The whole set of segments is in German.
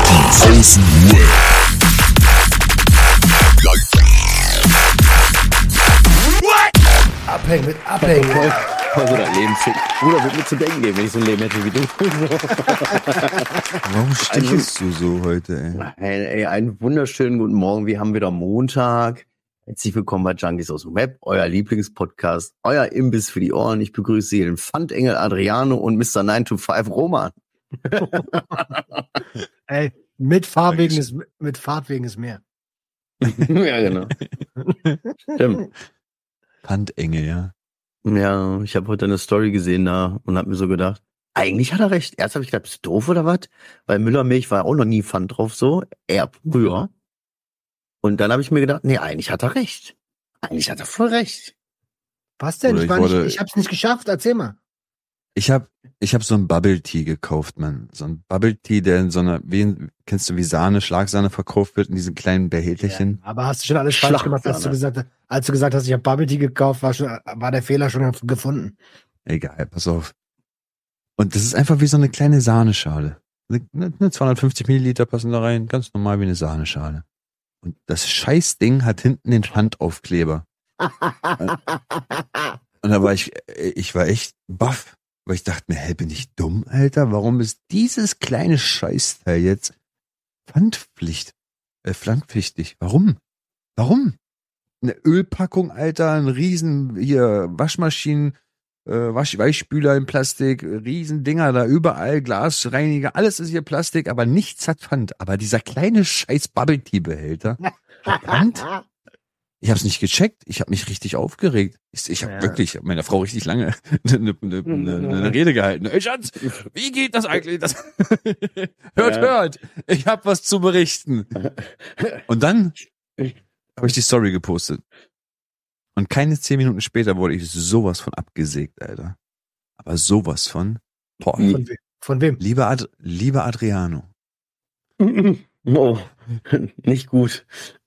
Außenruhe. Abhängen mit Abhängen. Voll so das Leben fick. Bruder, wird mir zu denken geben, wenn ich so ein Leben hätte wie du. Warum stichelst du so heute, ey? Einen wunderschönen guten Morgen. Wir haben wieder Montag. Herzlich willkommen bei Junkies aus dem Web, euer Lieblingspodcast, euer Imbiss für die Ohren. Ich begrüße hier den Pfandengel Adriano und Mr. 925 Roman. Ey, mit Fahrtwegen ist mehr. Ja, genau. Stimmt. Pfandengel, ja. Ja, ich habe heute eine Story gesehen da und habe mir so gedacht, eigentlich hat er recht. Erst habe ich gedacht, bist du doof oder was? Weil Müllermilch war auch noch nie Pfand drauf so, eher früher. Und dann habe ich mir gedacht, nee, eigentlich hat er recht. Eigentlich hat er voll recht. Was denn? Oder Ich hab's nicht geschafft, erzähl mal. Ich hab so ein Bubble Tea gekauft, Mann. So ein Bubble Tea, der in so einer, kennst du, wie Sahne, Schlagsahne verkauft wird in diesen kleinen Behälterchen? Ja, aber hast du schon alles falsch gemacht, als du gesagt hast, ich habe Bubble Tea gekauft, war der Fehler schon gefunden. Egal, pass auf. Und das ist einfach wie so eine kleine Sahneschale. Ne, 250 Milliliter passen da rein, ganz normal wie eine Sahneschale. Und das Scheißding hat hinten den Pfandaufkleber. Und da war ich war echt baff. Weil ich dachte mir, hä, bin ich dumm, Alter? Warum ist dieses kleine Scheißteil jetzt pfandpflichtig? Warum? Eine Ölpackung, Alter, ein riesen, hier, Waschmaschinen, Weichspüler in Plastik, riesen Dinger da überall, Glasreiniger, alles ist hier Plastik, aber nichts hat Pfand. Aber dieser kleine scheiß Bubble-Tea-Behälter hat Pfand? Ich hab's nicht gecheckt. Ich habe mich richtig aufgeregt. Ich habe wirklich meiner Frau richtig lange eine Rede gehalten. Ey Schatz, wie geht das eigentlich? Hört. Ich habe was zu berichten. Und dann habe ich die Story gepostet. Und keine 10 Minuten später wurde ich sowas von abgesägt, Alter. Aber sowas von. Boah. Von wem? Lieber Adriano. Oh, nicht gut.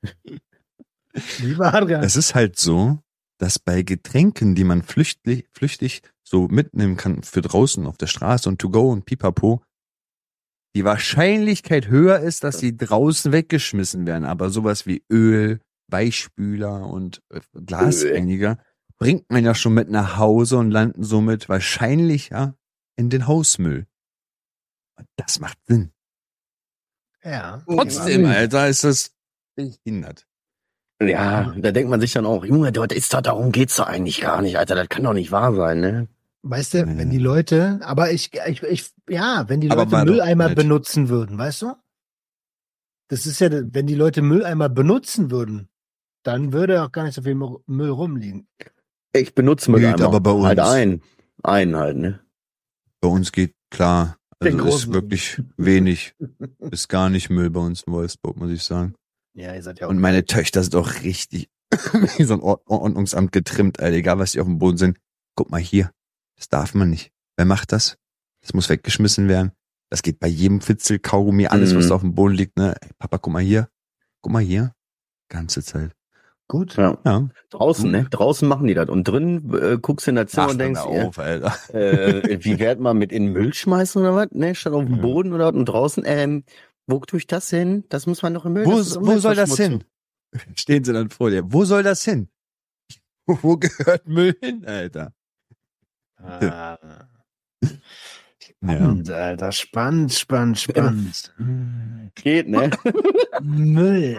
Lieber Adrian. Es ist halt so, dass bei Getränken, die man flüchtig so mitnehmen kann für draußen auf der Straße und to go und pipapo, die Wahrscheinlichkeit höher ist, dass sie draußen weggeschmissen werden. Aber sowas wie Öl, Weichspüler und Glasreiniger bringt man ja schon mit nach Hause und landen somit wahrscheinlich ja in den Hausmüll. Und das macht Sinn. Ja. Trotzdem, Alter, ist das behindert. Ja, da denkt man sich dann auch, Junge, darum geht's doch eigentlich gar nicht, Alter, das kann doch nicht wahr sein, ne? Weißt du, wenn die Leute, wenn die Leute Mülleimer benutzen würden, weißt du? Das ist ja, wenn die Leute Mülleimer benutzen würden, dann würde auch gar nicht so viel Müll rumliegen. Ich benutze Mülleimer, aber bei uns halt einen halt, ne? Bei uns geht klar, also ist wirklich wenig, ist gar nicht Müll bei uns in Wolfsburg, muss ich sagen. Ja, ihr seid ja auch. Und meine Töchter sind auch richtig wie so ein Ordnungsamt getrimmt, Alter, egal was die auf dem Boden sind. Guck mal hier, das darf man nicht. Wer macht das? Das muss weggeschmissen werden. Das geht bei jedem Fitzel, Kaugummi, alles, was da auf dem Boden liegt, ne? Ey, Papa, guck mal hier. Ganze Zeit. Gut. Ja. Draußen, ne? Draußen machen die das. Und drin guckst du in das Zimmer und denkst, Alter. wie werd man mit in den Müll schmeißen oder was? Ne? Statt auf dem Boden oder was? Und draußen, wo tue ich das hin? Das muss man doch im Müll. Wo soll das hin? Stehen sie dann vor dir. Wo soll das hin? Wo gehört Müll hin, Alter? Spannend, Alter. Spannend. Geht, ne? Müll.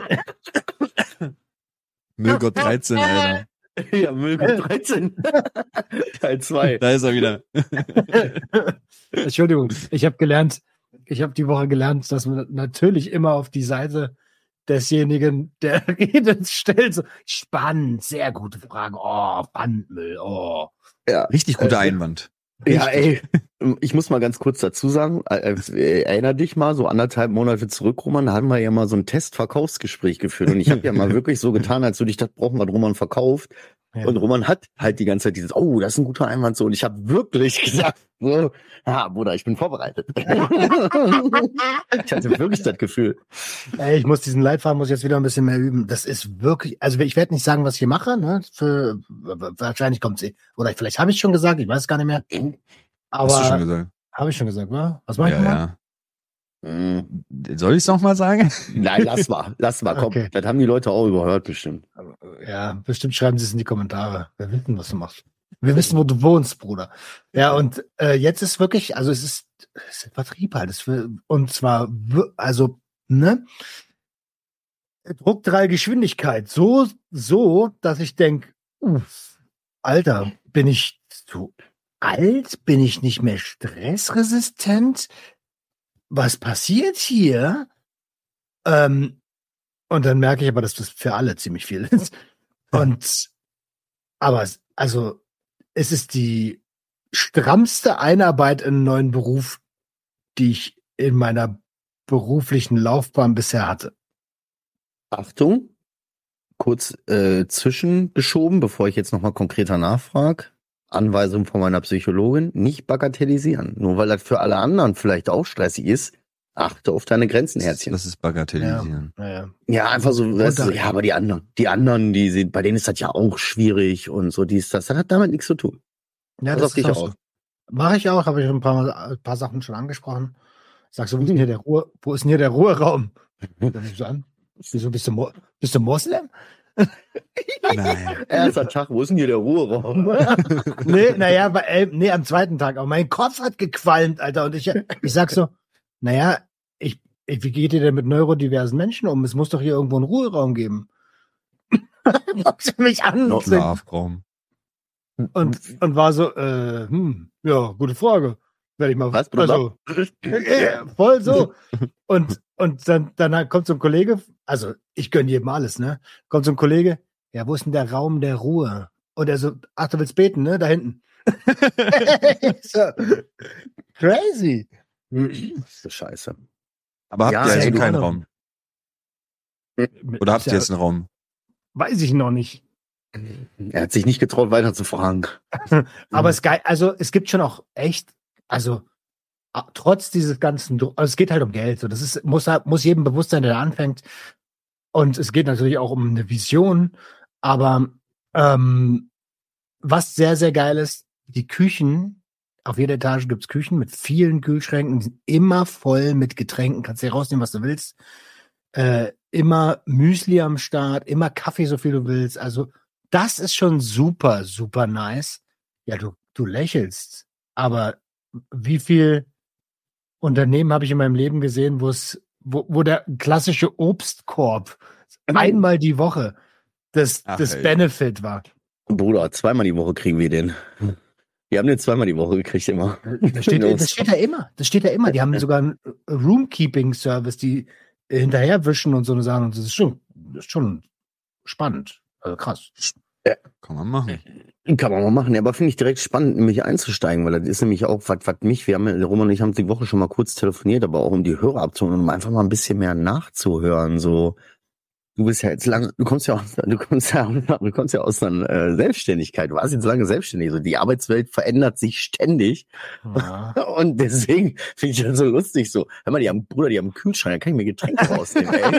Müllgott 13, Alter. Ja, Müllgott 13. Teil 2. Da ist er wieder. Entschuldigung, ich habe die Woche gelernt, dass man natürlich immer auf die Seite desjenigen, der redet, stellt. So, spannend, sehr gute Frage. Oh, Pfandmüll, oh. Ja, richtig guter Einwand. Ja, ey, ich muss mal ganz kurz dazu sagen, erinner dich mal, so 1,5 Monate zurück, Roman, da hatten wir ja mal so ein Testverkaufsgespräch geführt und ich habe ja mal wirklich so getan, als würde ich das brauchen, was Roman verkauft. Ja. Und Roman hat halt die ganze Zeit dieses, oh, das ist ein guter Einwand so. Und ich habe wirklich gesagt, so, ja, Bruder, ich bin vorbereitet. Ich hatte wirklich das Gefühl. Ey, diesen Leitfaden muss ich jetzt wieder ein bisschen mehr üben. Das ist wirklich, also ich werde nicht sagen, was ich hier mache, ne? Wahrscheinlich kommt's oder vielleicht habe ich schon gesagt, ich weiß es gar nicht mehr. Aber hast du schon gesagt? Habe ich schon gesagt, wa? Was mache ich nochmal? Ja. Soll ich es nochmal sagen? Nein, lass mal, komm. Okay. Das haben die Leute auch überhört bestimmt. Ja, bestimmt schreiben sie es in die Kommentare. Wir wissen, was du machst. Wir wissen, wo du wohnst, Bruder. Ja, und jetzt ist wirklich, also es ist Vertrieb halt. Und zwar, also, ne? Druckdrallgeschwindigkeit. So, dass ich denke, Alter, bin ich zu alt? Bin ich nicht mehr stressresistent? Was passiert hier? Und dann merke ich aber, dass das für alle ziemlich viel ist. Aber es ist die strammste Einarbeit in einen neuen Beruf, die ich in meiner beruflichen Laufbahn bisher hatte. Achtung, kurz zwischengeschoben, bevor ich jetzt nochmal konkreter nachfrage. Anweisung von meiner Psychologin, nicht bagatellisieren. Nur weil das für alle anderen vielleicht auch stressig ist, achte auf deine Grenzen, Herzchen. Das ist bagatellisieren. Ja, einfach so, weißt du, ja, aber die anderen, bei denen ist das ja auch schwierig und so das hat damit nichts zu tun. Ja, das ist auch. Mache ich auch, habe ich ein paar Sachen schon angesprochen. Sagst du, wo ist denn hier der Ruheraum? Dann ich so an. Wieso bist du Moslem? Nein. Erster Tag, wo ist denn hier der Ruheraum? Nee, am zweiten Tag. Aber mein Kopf hat gequalmt, Alter. Und ich sag so, naja, wie geht ihr denn mit neurodiversen Menschen um? Es muss doch hier irgendwo einen Ruheraum geben. Guckst du mich an? Schlafraum. Und war so, ja, gute Frage. Werde ich mal. Was, Bruder? Voll so. Und dann kommt so ein Kollege, also ich gönne jedem alles, ne? Kommt so ein Kollege, ja, wo ist denn der Raum der Ruhe? Und er so, ach, du willst beten, ne? Da hinten. So. Crazy. Das ist Scheiße. Aber habt ihr jetzt keinen Raum? Oder habt ihr jetzt einen Raum? Weiß ich noch nicht. Er hat sich nicht getraut, weiter zu fragen. Aber es ist geil, also es gibt schon auch echt, also trotz dieses ganzen, also es geht halt um Geld, so das muss jedem bewusst sein, der da anfängt. Und es geht natürlich auch um eine Vision, aber was sehr, sehr geil ist, die Küchen, auf jeder Etage gibt's Küchen mit vielen Kühlschränken, die sind immer voll mit Getränken, kannst dir rausnehmen, was du willst. Immer Müsli am Start, immer Kaffee, so viel du willst. Also das ist schon super, super nice. Ja, du lächelst, aber wie viel Unternehmen habe ich in meinem Leben gesehen, wo der klassische Obstkorb einmal die Woche das Benefit war. Bruder, zweimal die Woche kriegen wir den. Wir haben den zweimal die Woche gekriegt immer. Das steht da immer. Das steht da immer. Die haben sogar einen Roomkeeping-Service, die hinterherwischen und so eine Sachen. Und das ist schon spannend. Also krass. Ja. Kann man machen. Kann man mal machen, aber finde ich direkt spannend, nämlich einzusteigen, weil das ist nämlich auch, was Roman und ich haben die Woche schon mal kurz telefoniert, aber auch um die Hörer abzuholen, um einfach mal ein bisschen mehr nachzuhören, so. Du bist ja jetzt lange, du kommst ja aus einer Selbstständigkeit, du warst jetzt lange selbstständig, so die Arbeitswelt verändert sich ständig. Ja. Und deswegen finde ich das so lustig, so, hör mal, die haben einen Kühlschrank, da kann ich mir Getränke rausnehmen, ey.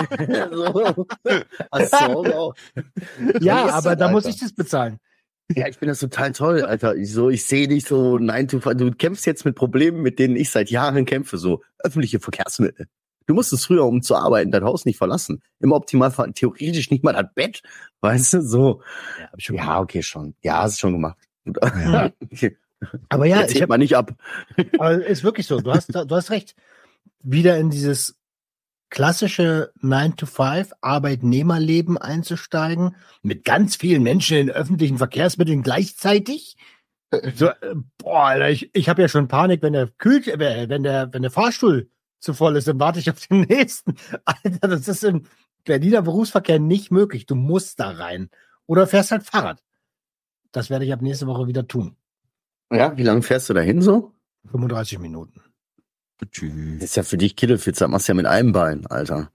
So. Ja, aber da muss ich das bezahlen. Ja, ich finde das total toll, Alter. Ich sehe dich so 9 to 5. Du kämpfst jetzt mit Problemen, mit denen ich seit Jahren kämpfe, so öffentliche Verkehrsmittel. Du musstest früher, um zu arbeiten, dein Haus nicht verlassen. Im Optimalfall theoretisch nicht mal das Bett. Weißt du, so. Ja, hab ich schon gemacht. Okay, schon. Ja, hast du schon gemacht. Ja. Okay. Aber ja, ich mal nicht ab. Aber ist wirklich so. Du hast recht. Wieder in dieses klassische 9-to-5 Arbeitnehmerleben einzusteigen, mit ganz vielen Menschen in öffentlichen Verkehrsmitteln gleichzeitig. So, Alter, ich habe ja schon Panik, wenn der Fahrstuhl zu voll ist, dann warte ich auf den nächsten. Alter, das ist im Berliner Berufsverkehr nicht möglich. Du musst da rein. Oder fährst halt Fahrrad. Das werde ich ab nächste Woche wieder tun. Ja, wie lange fährst du dahin so? 35 Minuten. Das ist ja für dich Kittelfitzer, machst ja mit einem Bein, Alter.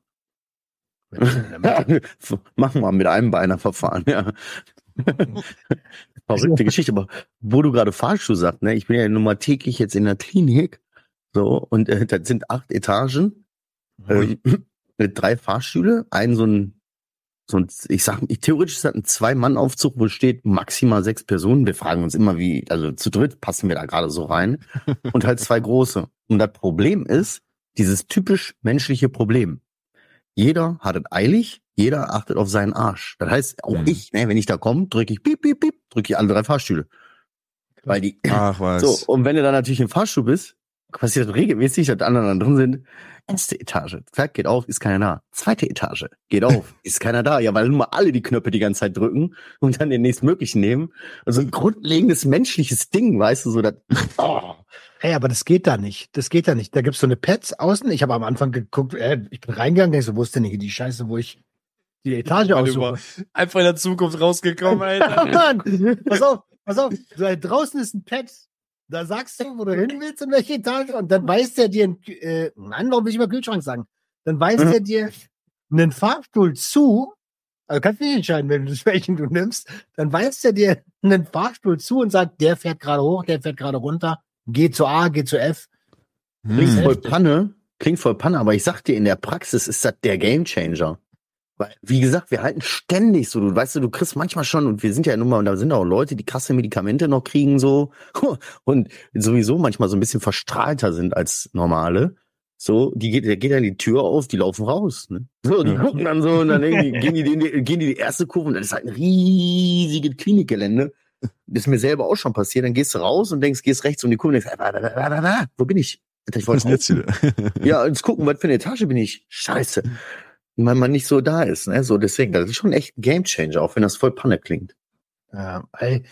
Mach mal mit einem Beiner verfahren, ja. Verrückte Geschichte, aber wo du gerade Fahrstuhl sagst, ne, ich bin ja nun mal täglich jetzt in der Klinik, so, und das sind 8 Etagen, mit 3 Fahrstühle, theoretisch ist das ein 2-Mann-Aufzug, wo steht maximal 6 Personen. Wir fragen uns immer, zu dritt passen wir da gerade so rein. Und halt 2 große. Und das Problem ist, dieses typisch menschliche Problem. Jeder hat es eilig, jeder achtet auf seinen Arsch. Das heißt, auch ich, ne, wenn ich da komme, drücke ich piep, piep, piep, drücke ich alle 3 Fahrstühle. Weil die, Ach was. so, und wenn du dann natürlich im Fahrstuhl bist, passiert regelmäßig, dass andere dann drin sind, 1. Etage, zack, geht auf, ist keiner da. 2. Etage, geht auf, ist keiner da. Ja, weil nur alle die Knöpfe die ganze Zeit drücken und dann den nächstmöglichen nehmen. Also ein grundlegendes menschliches Ding, weißt du, so das, oh. Hey, aber das geht da nicht. Das geht da nicht. Da gibt's so eine Pads außen. Ich habe am Anfang geguckt, ich bin reingegangen, denke so, wo ist denn hier die Scheiße, wo ich die Etage aussuche? Einfach in der Zukunft rausgekommen, Alter. Pass auf. Da draußen ist ein Pad. Da sagst du, wo du hin willst und welche Etage. Und dann weist er dir, nein, warum will ich mal Kühlschrank sagen? Dann weist er dir einen Fahrstuhl zu. Also kannst du nicht entscheiden, welchen du nimmst. Dann weist er dir einen Fahrstuhl zu und sagt, der fährt gerade hoch, der fährt gerade runter. Geh zu A, geh zu F. Klingt voll Panne, aber ich sag dir, in der Praxis ist das der Gamechanger. Weil, wie gesagt, wir halten ständig so, du weißt, du kriegst manchmal schon, und wir sind ja nun mal, und da sind auch Leute, die krasse Medikamente noch kriegen, so, und sowieso manchmal so ein bisschen verstrahlter sind als normale. So, da geht dann die Tür auf, die laufen raus, ne? So, die gucken dann so, und dann gehen die erste Kurve, und das ist halt ein riesiges Klinikgelände. Das ist mir selber auch schon passiert. Dann gehst du raus und gehst rechts um die Kurve und denkst, wo bin ich? Ich wollte jetzt wieder. Ja, jetzt gucken, was für eine Etage bin ich? Scheiße. Weil man nicht so da ist, ne? So, deswegen, das ist schon echt ein Gamechanger, auch wenn das voll Panne klingt. Ja, ey,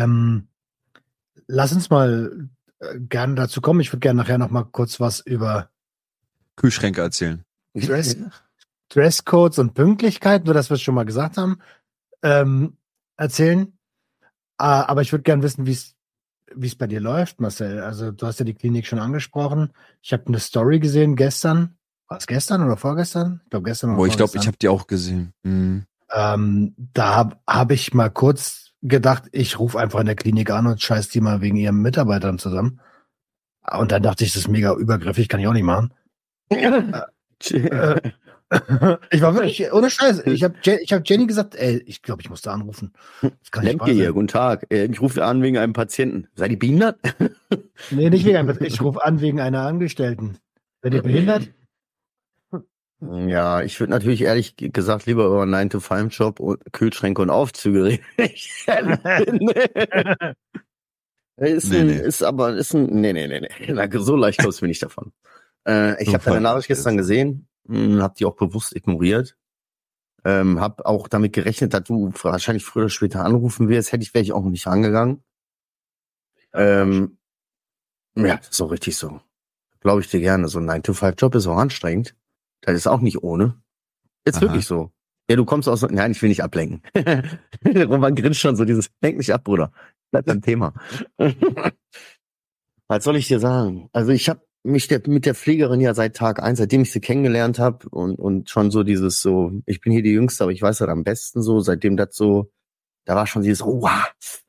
lass uns mal gerne dazu kommen. Ich würde gerne nachher noch mal kurz was über Kühlschränke erzählen. Dresscodes und Pünktlichkeit, nur dass wir es schon mal gesagt haben, erzählen. Aber ich würde gerne wissen, wie es bei dir läuft, Marcel. Also du hast ja die Klinik schon angesprochen. Ich habe eine Story gesehen gestern. War es gestern oder vorgestern? Ich glaube gestern oder vorgestern. Ich glaube, ich habe die auch gesehen. Mhm. Da habe ich mal kurz gedacht, ich rufe einfach in der Klinik an und scheiß die mal wegen ihren Mitarbeitern zusammen. Und dann dachte ich, das ist mega übergriffig, kann ich auch nicht machen. Ich war wirklich, ohne Scheiß, ich hab Jenny gesagt, ey, ich glaube, ich muss da anrufen. Das kann nicht hier, guten Tag. Ich rufe an wegen einem Patienten. Seid ihr behindert? Nee, nicht wegen einem Patienten. Ich rufe an wegen einer Angestellten. Seid ihr behindert? Ja, ich würde natürlich ehrlich gesagt lieber über einen 9-to-5-Job und Kühlschränke und Aufzüge reden. Nee. So leicht kommst du mir nicht davon. Ich habe deine Nachricht gestern gesehen, habe die auch bewusst ignoriert. Habe auch damit gerechnet, dass du wahrscheinlich früher oder später anrufen wirst. Wäre ich auch nicht rangegangen. Ja, das ist auch richtig so. Glaube ich dir gerne. So ein 9-to-5-Job ist auch anstrengend. Das ist auch nicht ohne. Ist wirklich so. Ja, du kommst aus... Nein, ich will nicht ablenken. Roman grinst schon so dieses... Lenk mich ab, Bruder. Bleib beim Thema. Was soll ich dir sagen? Also ich habe mich mit der Pflegerin ja seit Tag 1, seitdem ich sie kennengelernt habe und schon so dieses so... Ich bin hier die Jüngste, aber ich weiß das am besten so. Seitdem das so... Da war schon dieses... Wow.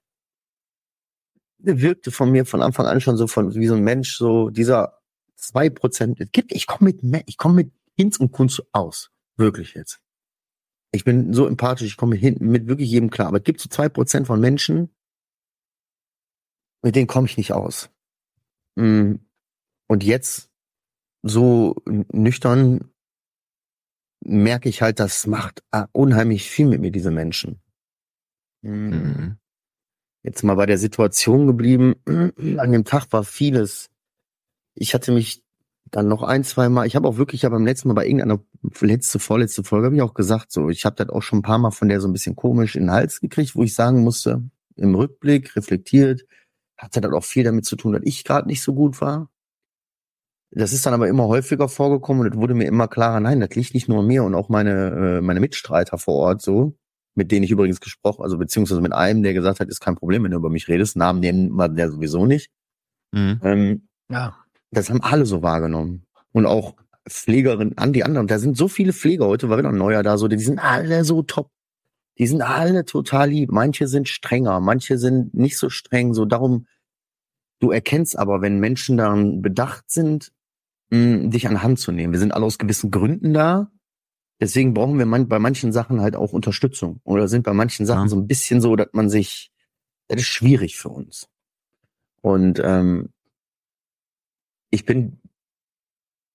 Der wirkte von mir von Anfang an schon so wie so ein Mensch, so dieser 2%. Ich komme mit Hinz und Kunst aus. Wirklich jetzt. Ich bin so empathisch, ich komme mit wirklich jedem klar. Aber es gibt so 2% von Menschen, mit denen komme ich nicht aus. Und jetzt, so nüchtern, merke ich halt, das macht unheimlich viel mit mir, diese Menschen. Mhm. Jetzt mal bei der Situation geblieben. An dem Tag war vieles. Ich hatte mich dann noch 1-2 Mal, ich habe beim letzten Mal bei irgendeiner vorletzte Folge habe ich auch gesagt, so, ich habe das auch schon ein paar Mal von der so ein bisschen komisch in den Hals gekriegt, wo ich sagen musste, im Rückblick, reflektiert, hatte das auch viel damit zu tun, dass ich gerade nicht so gut war. Das ist dann aber immer häufiger vorgekommen und es wurde mir immer klarer, nein, das liegt nicht nur an mir und auch meine Mitstreiter vor Ort so, mit denen ich übrigens gesprochen, also beziehungsweise mit einem, der gesagt hat, ist kein Problem, wenn du über mich redest, Namen nennen wir der sowieso nicht. Ja. Das haben alle so wahrgenommen. Und auch Pflegerinnen an die anderen. Da sind so viele Pfleger heute, war wieder ein neuer da, so, die sind alle so top. Die sind alle total lieb. Manche sind strenger, manche sind nicht so streng. So darum, du erkennst aber, wenn Menschen daran bedacht sind, dich an Hand zu nehmen. Wir sind alle aus gewissen Gründen da. Deswegen brauchen wir bei manchen Sachen halt auch Unterstützung. Oder sind bei manchen Sachen so ein bisschen so, dass das ist schwierig für uns. Und ich bin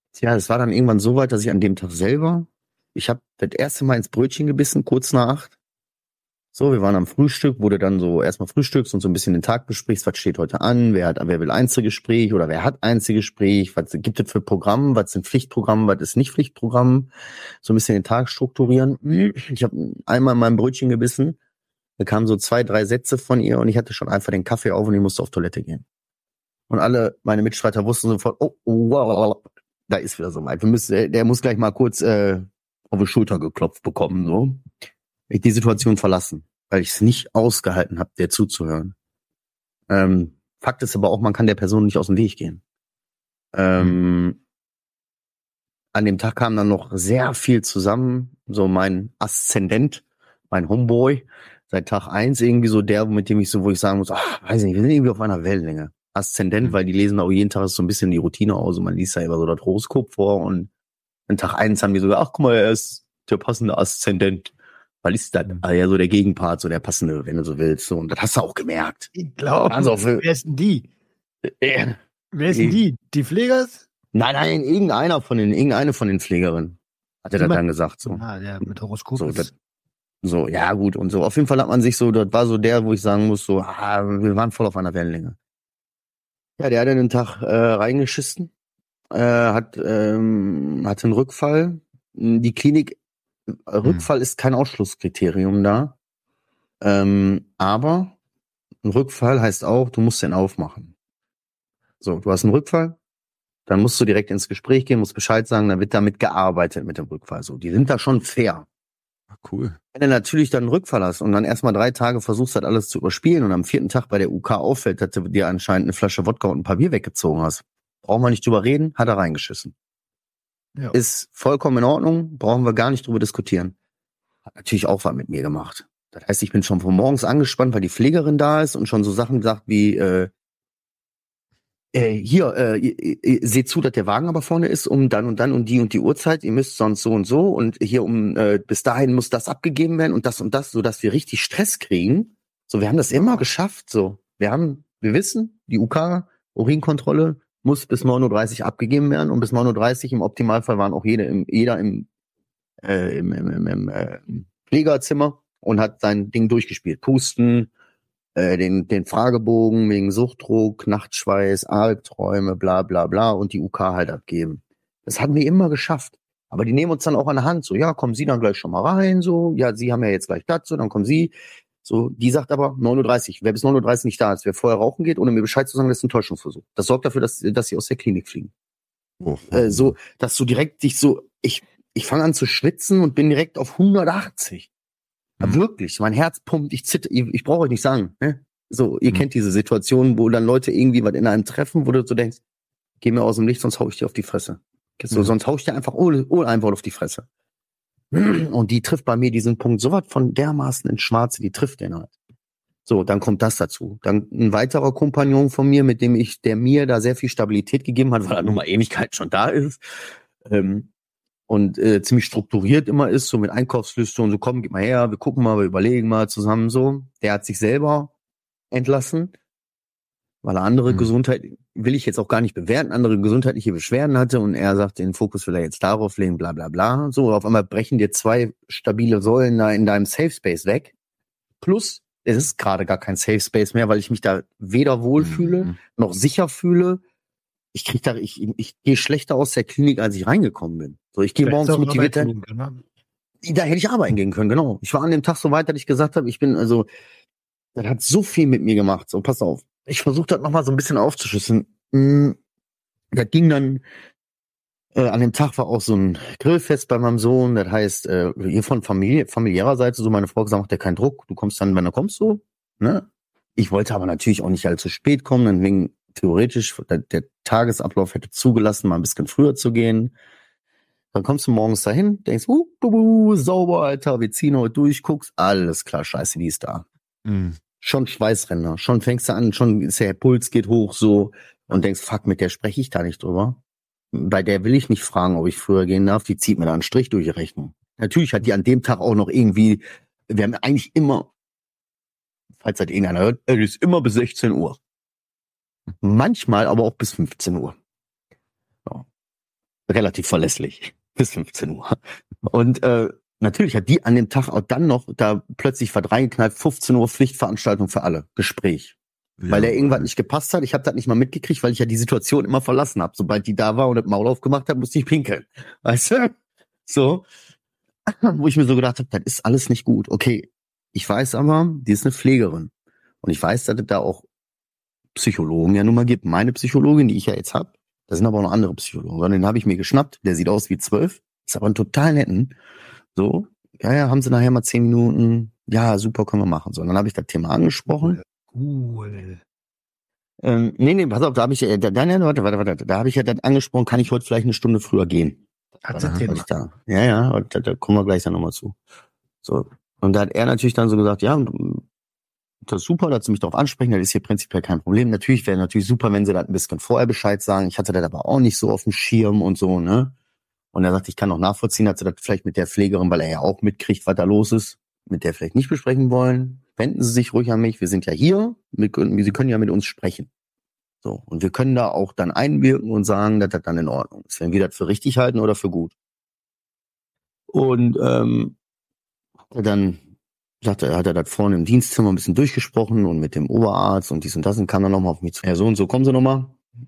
Tja, es war dann irgendwann so weit, dass ich an dem Tag selber, ich habe das erste Mal ins Brötchen gebissen, kurz nach 8. So, wir waren am Frühstück, wurde dann so erstmal frühstückst und so ein bisschen den Tag besprichst, was steht heute an, wer will Einzelgespräch oder wer hat Einzelgespräch, was gibt es für Programme, was sind Pflichtprogramme, was ist nicht Pflichtprogramm, so ein bisschen den Tag strukturieren. Ich habe einmal in meinem Brötchen gebissen, da kamen so 2, 3 Sätze von ihr und ich hatte schon einfach den Kaffee auf und ich musste auf Toilette gehen. Und alle meine Mitstreiter wussten sofort, oh, wow, da ist wieder so weit. Der muss gleich mal kurz auf die Schulter geklopft bekommen, so. Ich die Situation verlassen, weil ich es nicht ausgehalten habe, der zuzuhören. Fakt ist aber auch, man kann der Person nicht aus dem Weg gehen. An dem Tag kam dann noch sehr viel zusammen. So mein Aszendent, mein Homeboy, seit Tag 1 irgendwie so der, mit dem ich so, wo ich sagen muss, weiß nicht, wir sind irgendwie auf einer Wellenlänge. Aszendent, weil die lesen auch jeden Tag so ein bisschen die Routine aus und man liest da immer so das Horoskop vor und an Tag 1 haben die so, ach guck mal, er ist der passende Aszendent. Weil ist das ja so der Gegenpart, so der passende, wenn du so willst. So. Und das hast du auch gemerkt. Ich glaube, wer ist denn die? Wer ist denn die? Die Pflegers? Nein, irgendeine von den Pflegerinnen. Hat er das dann gesagt. So. Der mit Horoskop. So, ja gut. Und so, auf jeden Fall hat man sich so, das war so der, wo ich sagen muss, so, wir waren voll auf einer Wellenlänge. Ja, der hat dann den Tag reingeschissen, hat einen Rückfall. Die Klinik Rückfall ist kein Ausschlusskriterium da. Aber ein Rückfall heißt auch, du musst den aufmachen. So, du hast einen Rückfall, dann musst du direkt ins Gespräch gehen, musst Bescheid sagen, dann wird damit gearbeitet mit dem Rückfall. So, die sind da schon fair. Cool. Wenn du natürlich dann einen Rückfall hast und dann erstmal 3 Tage versuchst, das alles zu überspielen und am 4. Tag bei der UK auffällt, dass du dir anscheinend eine Flasche Wodka und ein paar Bier weggezogen hast, brauchen wir nicht drüber reden, hat er reingeschissen. Ja. Ist vollkommen in Ordnung, brauchen wir gar nicht drüber diskutieren. Hat natürlich auch was mit mir gemacht. Das heißt, ich bin schon von morgens angespannt, weil die Pflegerin da ist und schon so Sachen sagt wie, seht zu, dass der Wagen aber vorne ist, um dann und dann und die Uhrzeit, ihr müsst sonst so und so und hier bis dahin muss das abgegeben werden und das, sodass wir richtig Stress kriegen. So, wir haben das immer geschafft, so. Wir wissen, die UK, Urinkontrolle, muss bis 9:30 Uhr abgegeben werden und bis 9:30 Uhr im Optimalfall waren auch jeder im Pflegerzimmer und hat sein Ding durchgespielt. Pusten, den Fragebogen wegen Suchtdruck, Nachtschweiß, Albträume, bla bla bla und die UK halt abgeben. Das hatten wir immer geschafft. Aber die nehmen uns dann auch an der Hand, so, ja, kommen Sie dann gleich schon mal rein, so, ja, Sie haben ja jetzt gleich Platz, so, dann kommen Sie. So, die sagt aber 9:30 Uhr. Wer bis 9:30 Uhr nicht da ist, wer vorher rauchen geht, ohne mir Bescheid zu sagen, das ist ein Täuschungsversuch. Das sorgt dafür, dass sie aus der Klinik fliegen. So, dass du direkt dich so, ich fange an zu schwitzen und bin direkt auf 180. Ja, wirklich, mein Herz pumpt, ich zitter, ich brauche euch nicht sagen, ne? So, ihr kennt diese Situation, wo dann Leute irgendwie was in einem treffen, wo du so denkst, geh mir aus dem Licht, sonst hau ich dir auf die Fresse. So, sonst hau ich dir einfach einfach auf die Fresse. Und die trifft bei mir diesen Punkt so was von dermaßen ins Schwarze, die trifft den halt. So, dann kommt das dazu. Dann ein weiterer Kompagnon von mir, der mir da sehr viel Stabilität gegeben hat, weil er nun mal Ewigkeit schon da ist. Und ziemlich strukturiert immer ist, so mit Einkaufsliste und so, komm, gib mal her, wir gucken mal, wir überlegen mal zusammen so. Der hat sich selber entlassen, weil er andere Gesundheit, will ich jetzt auch gar nicht bewerten, andere gesundheitliche Beschwerden hatte und er sagt, den Fokus will er jetzt darauf legen, bla bla bla. So, auf einmal brechen dir 2 stabile Säulen da in deinem Safe Space weg. Plus, es ist gerade gar kein Safe Space mehr, weil ich mich da weder wohlfühle, noch sicher fühle. Ich gehe schlechter aus der Klinik, als ich reingekommen bin. So, ich gehe morgens motiviert hin. Da hätte ich arbeiten gehen können, genau. Ich war an dem Tag so weit, dass ich gesagt habe, das hat so viel mit mir gemacht. So, pass auf. Ich versuche das nochmal so ein bisschen aufzuschlüsseln. Das ging dann, an dem Tag war auch so ein Grillfest bei meinem Sohn. Das heißt, hier von familiärer Seite, so meine Frau gesagt, macht ja keinen Druck. Du kommst dann, wenn du kommst, so. Ne? Ich wollte aber natürlich auch nicht allzu spät kommen. Dann wegen theoretisch, der Tagesablauf hätte zugelassen, mal ein bisschen früher zu gehen. Dann kommst du morgens dahin, denkst, sauber, Alter, wir ziehen heute durch, guckst, alles klar, scheiße, die ist da. Schon Schweißränder, schon fängst du an, schon ist der Puls geht hoch so und denkst, fuck, mit der spreche ich da nicht drüber. Bei der will ich nicht fragen, ob ich früher gehen darf, die zieht mir da einen Strich durch die Rechnung. Natürlich hat die an dem Tag auch noch irgendwie, wir haben eigentlich immer, falls das irgendeiner hört, es ist immer bis 16 Uhr. Manchmal aber auch bis 15 Uhr. So. relativ verlässlich bis 15 Uhr. Und natürlich hat die an dem Tag auch dann noch da plötzlich was reingeknallt, 15 Uhr Pflichtveranstaltung für alle, Gespräch. Ja, weil irgendwas nicht gepasst hat. Ich habe das nicht mal mitgekriegt, weil ich ja die Situation immer verlassen habe. Sobald die da war und das Maul aufgemacht hat, musste ich pinkeln. Weißt du? So. Wo ich mir so gedacht habe, das ist alles nicht gut. Okay, ich weiß aber, die ist eine Pflegerin. Und ich weiß, dass es da auch Psychologen ja nun mal gibt. Meine Psychologin, die ich ja jetzt habe, da sind aber auch noch andere Psychologen. Und den habe ich mir geschnappt. Der sieht aus wie 12. Ist aber ein total netten. So, ja, haben sie nachher mal 10 Minuten. Ja, super, können wir machen. So, und dann habe ich das Thema angesprochen. Cool. Nee, pass auf, da habe ich warte, da habe ich ja das angesprochen, kann ich heute vielleicht eine Stunde früher gehen? Ja, und da kommen wir gleich dann nochmal zu. So, und da hat er natürlich dann so gesagt, ja, das ist super, dass sie mich darauf ansprechen, das ist hier prinzipiell kein Problem. Natürlich wäre natürlich super, wenn sie das ein bisschen vorher Bescheid sagen. Ich hatte das aber auch nicht so auf dem Schirm und so, ne? Und er sagt, ich kann auch nachvollziehen, dass sie das vielleicht mit der Pflegerin, weil er ja auch mitkriegt, was da los ist, mit der vielleicht nicht besprechen wollen. Wenden Sie sich ruhig an mich, wir sind ja hier, Sie können ja mit uns sprechen. So, und wir können da auch dann einwirken und sagen, dass das dann in Ordnung ist, wenn wir das für richtig halten oder für gut. Und dann sagte er, hat er das vorne im Dienstzimmer ein bisschen durchgesprochen und mit dem Oberarzt und dies und das und kam dann nochmal auf mich zu. Ja, so und so, kommen Sie nochmal.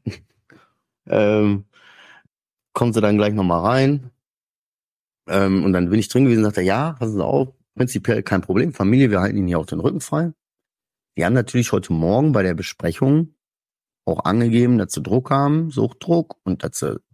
Kommen Sie dann gleich nochmal rein. Und dann bin ich drin gewesen und sagte, ja, passen Sie auf, prinzipiell kein Problem, Familie, wir halten Ihnen hier auch den Rücken frei. Wir haben natürlich heute Morgen bei der Besprechung auch angegeben, dass sie Druck haben, Suchtdruck, und dass sie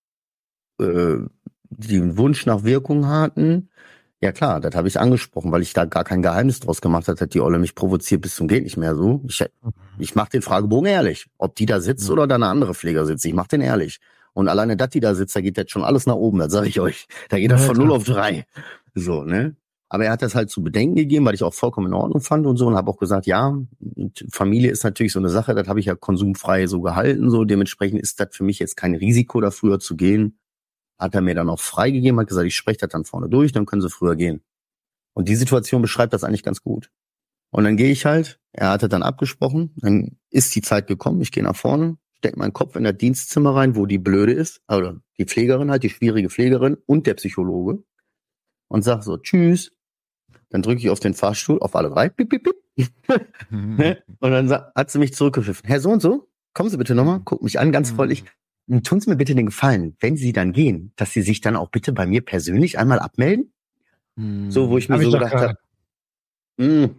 den Wunsch nach Wirkung hatten. Ja klar, das habe ich angesprochen, weil ich da gar kein Geheimnis draus gemacht habe, hat die Olle mich provoziert bis zum geht nicht mehr so. Ich mache den Fragebogen ehrlich, ob die da sitzt oder da eine andere Pfleger sitzt. Ich mache den ehrlich. Und alleine, dass die da sitzt, da geht jetzt schon alles nach oben, das sage ich euch. Da geht das von 0 auf 3. So, ne? Aber er hat das halt zu bedenken gegeben, weil ich auch vollkommen in Ordnung fand und so, und habe auch gesagt, ja, Familie ist natürlich so eine Sache, das habe ich ja konsumfrei so gehalten, so dementsprechend ist das für mich jetzt kein Risiko, da früher zu gehen. Hat er mir dann auch freigegeben, hat gesagt, ich spreche das dann vorne durch, dann können sie früher gehen. Und die Situation beschreibt das eigentlich ganz gut. Und dann gehe ich halt, er hat das dann abgesprochen, dann ist die Zeit gekommen, ich gehe nach vorne, stecke meinen Kopf in das Dienstzimmer rein, wo die Blöde ist, also die Pflegerin halt, die schwierige Pflegerin und der Psychologe, und sag so, tschüss. Dann drücke ich auf den Fahrstuhl, auf alle 3, piep, piep, piep. Und dann hat sie mich zurückgepfiffen. Herr so und so, kommen Sie bitte nochmal, guck mich an, ganz freundlich. Tun Sie mir bitte den Gefallen, wenn Sie dann gehen, dass Sie sich dann auch bitte bei mir persönlich einmal abmelden. So, wo ich mir so gedacht habe,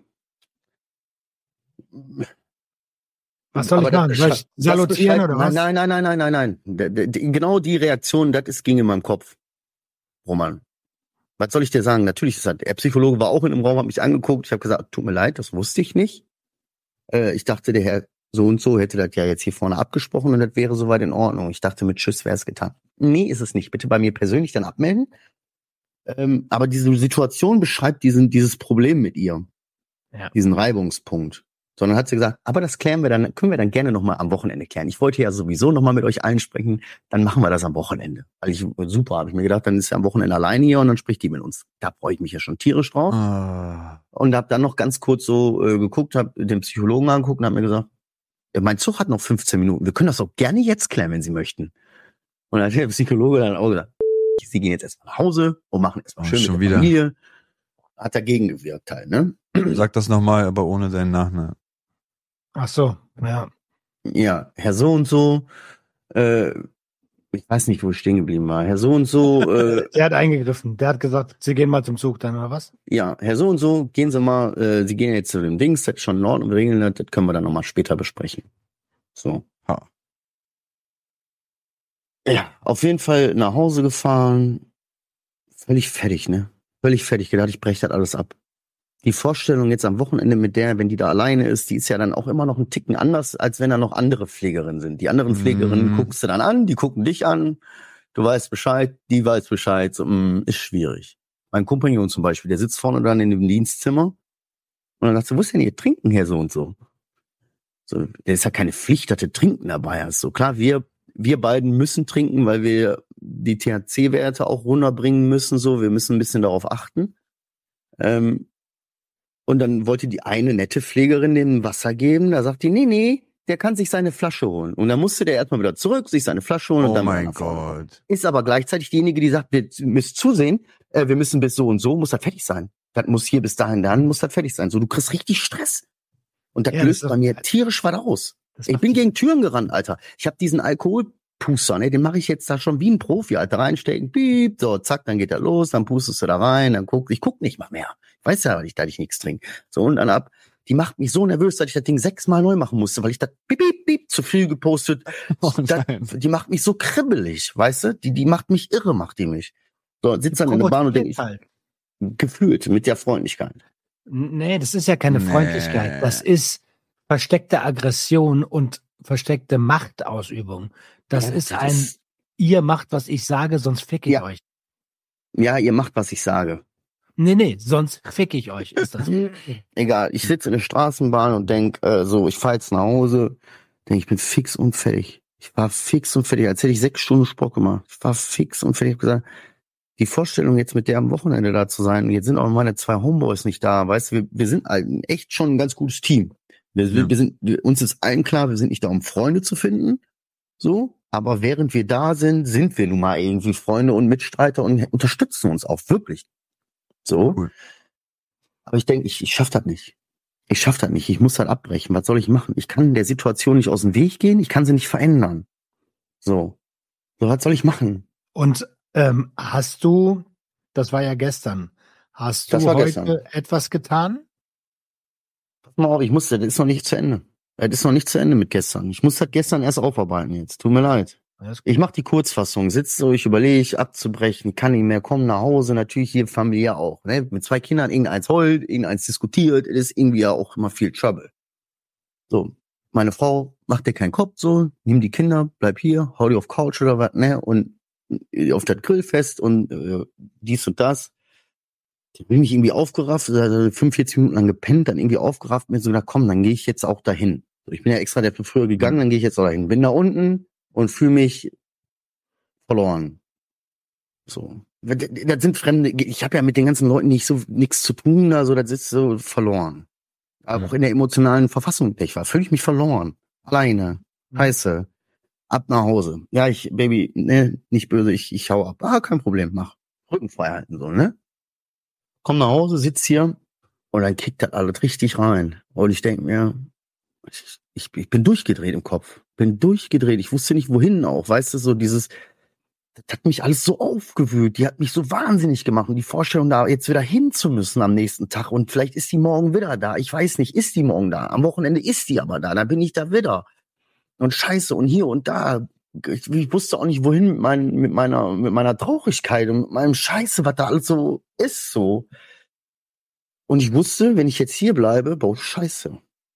was soll ich machen? Soll ich salutieren oder was? Nein. Genau die Reaktion, das ging in meinem Kopf, Roman. Was soll ich dir sagen? Natürlich ist das, der Psychologe war auch in dem Raum, hat mich angeguckt. Ich habe gesagt, tut mir leid, das wusste ich nicht. Ich dachte, der Herr so und so hätte das ja jetzt hier vorne abgesprochen und das wäre soweit in Ordnung. Ich dachte, mit Tschüss wäre es getan. Nee, ist es nicht. Bitte bei mir persönlich dann abmelden. Aber diese Situation beschreibt dieses Problem mit ihr. Ja. Diesen Reibungspunkt. Sondern hat sie gesagt, aber das können wir dann gerne nochmal am Wochenende klären. Ich wollte ja sowieso nochmal mit euch allen sprechen, dann machen wir das am Wochenende. Weil super, habe ich mir gedacht, dann ist er am Wochenende alleine hier und dann spricht die mit uns. Da freue ich mich ja schon tierisch drauf. Und habe dann noch ganz kurz so geguckt, habe den Psychologen angeguckt und habe mir gesagt, mein Zug hat noch 15 Minuten, wir können das auch gerne jetzt klären, wenn Sie möchten. Und dann hat der Psychologe dann auch gesagt, Sie gehen jetzt erstmal nach Hause und machen erstmal schön mit der Familie. Hat dagegen gewirkt halt, ne? Sag das nochmal, aber ohne deinen Nachnamen. Ach so, ja. Ja, Herr so und so, ich weiß nicht, wo ich stehen geblieben war. Herr so und so. Der hat eingegriffen. Der hat gesagt, Sie gehen mal zum Zug dann, oder was? Ja, Herr so und so, gehen Sie mal, Sie gehen jetzt zu dem Dings, das ist schon in Ordnung, wir regeln das können wir dann nochmal später besprechen. So. Ha. Ja, auf jeden Fall nach Hause gefahren. Völlig fertig, ne? Völlig fertig. Gedacht, ich breche das alles ab. Die Vorstellung jetzt am Wochenende mit der, wenn die da alleine ist, die ist ja dann auch immer noch ein Ticken anders, als wenn da noch andere Pflegerinnen sind. Die anderen Pflegerinnen guckst du dann an, die gucken dich an, du weißt Bescheid, die weiß Bescheid, so, ist schwierig. Mein Kompagnon zum Beispiel, der sitzt vorne dann in dem Dienstzimmer und dann sagt sie, wo ist denn ihr Trinken her so und so? So, der ist ja keine Pflicht, dass du Trinken dabei hast. So klar, wir beiden müssen trinken, weil wir die THC-Werte auch runterbringen müssen, so, wir müssen ein bisschen darauf achten. Und dann wollte die eine nette Pflegerin dem Wasser geben, da sagt die, nee, der kann sich seine Flasche holen. Und dann musste der erstmal wieder zurück, sich seine Flasche holen und dann mein Gott. ist aber gleichzeitig diejenige, die sagt, wir müssen zusehen, wir müssen bis so und so, muss das fertig sein. Das muss hier bis dahin, dann muss das fertig sein. So, du kriegst richtig Stress. Und das löst bei mir tierisch was aus. Ich bin gegen Türen gerannt, Alter. Ich habe diesen Alkoholpuster, ne, den mache ich jetzt da schon wie ein Profi, Alter, reinstecken, piep, so, zack, dann geht er los, dann pustest du da rein, dann ich guck nicht mal mehr. Ich weiß ja, dass ich nichts trinke. So, und dann ab. Die macht mich so nervös, dass ich das Ding 6-mal neu machen musste, weil ich das piep, piep, piep zu viel gepostet. Die macht mich so kribbelig, weißt du? Die macht mich irre, macht die mich. So, sitzt dann in der Bahn und denke ich, gefühlt mit der Freundlichkeit. Nee, das ist ja keine Freundlichkeit. Das ist versteckte Aggression und versteckte Machtausübung. Das ist ihr macht, was ich sage, sonst fick ich euch. Ja, ihr macht, was ich sage. Nee, sonst fick ich euch, ist das. Egal, ich sitze in der Straßenbahn und denk, ich fahr jetzt nach Hause, denk, ich bin fix und fertig. Ich war fix und fertig, als hätte ich 6 Stunden Sport gemacht. Ich war fix und fertig. Ich hab gesagt, die Vorstellung jetzt mit der am Wochenende da zu sein, jetzt sind auch meine 2 Homeboys nicht da, weißt du, wir sind echt schon ein ganz gutes Team. Uns ist allen klar, wir sind nicht da, um Freunde zu finden, so, aber während wir da sind, sind wir nun mal irgendwie Freunde und Mitstreiter und unterstützen uns auch wirklich. So. Cool. Aber ich denke, ich schaff das nicht. Ich muss das abbrechen. Was soll ich machen? Ich kann der Situation nicht aus dem Weg gehen. Ich kann sie nicht verändern. So, was soll ich machen? Und hast du, das war ja gestern, hast du heute etwas getan? Pass mal auf, das ist noch nicht zu Ende. Das ist noch nicht zu Ende mit gestern. Ich muss das gestern erst aufarbeiten jetzt. Tut mir leid. Ich mache die Kurzfassung, sitze so, ich überlege, abzubrechen, kann nicht mehr, komm nach Hause, natürlich hier Familie auch, ne? Mit 2 Kindern, irgendeins heult, irgendeins diskutiert, es ist irgendwie ja auch immer viel Trouble. So, meine Frau macht dir keinen Kopf, so, nimm die Kinder, bleib hier, hau die auf Couch oder was, ne? Und auf das Grillfest und dies und das. Ich bin mich irgendwie aufgerafft, 45 Minuten lang gepennt, dann irgendwie aufgerafft, mir so gedacht, komm, dann gehe ich jetzt auch dahin. So, ich bin ja extra der früher gegangen, dann gehe ich jetzt auch dahin. Bin da unten und fühle mich verloren. So. Das sind Fremde, ich habe ja mit den ganzen Leuten nicht so nichts zu tun, da so, das ist so verloren. Aber auch in der emotionalen Verfassung, fühle ich mich verloren. Alleine. Scheiße. Ab nach Hause. Ja, Baby, ne, nicht böse, ich hau ab. Kein Problem, mach. Rücken frei halten, so, ne? Komm nach Hause, sitz hier und dann kickt das alles richtig rein. Und ich denke mir, ich bin durchgedreht im Kopf. Ich wusste nicht, wohin auch. Weißt du, so das hat mich alles so aufgewühlt. Die hat mich so wahnsinnig gemacht. Und die Vorstellung, da jetzt wieder hin zu müssen am nächsten Tag. Und vielleicht ist die morgen wieder da. Ich weiß nicht, ist die morgen da? Am Wochenende ist die aber da. Dann bin ich da wieder. Und scheiße, und hier und da. Ich wusste auch nicht, wohin mit meiner Traurigkeit und mit meinem Scheiße, was da alles so ist, so. Und ich wusste, wenn ich jetzt hier bleibe, baue ich Scheiße.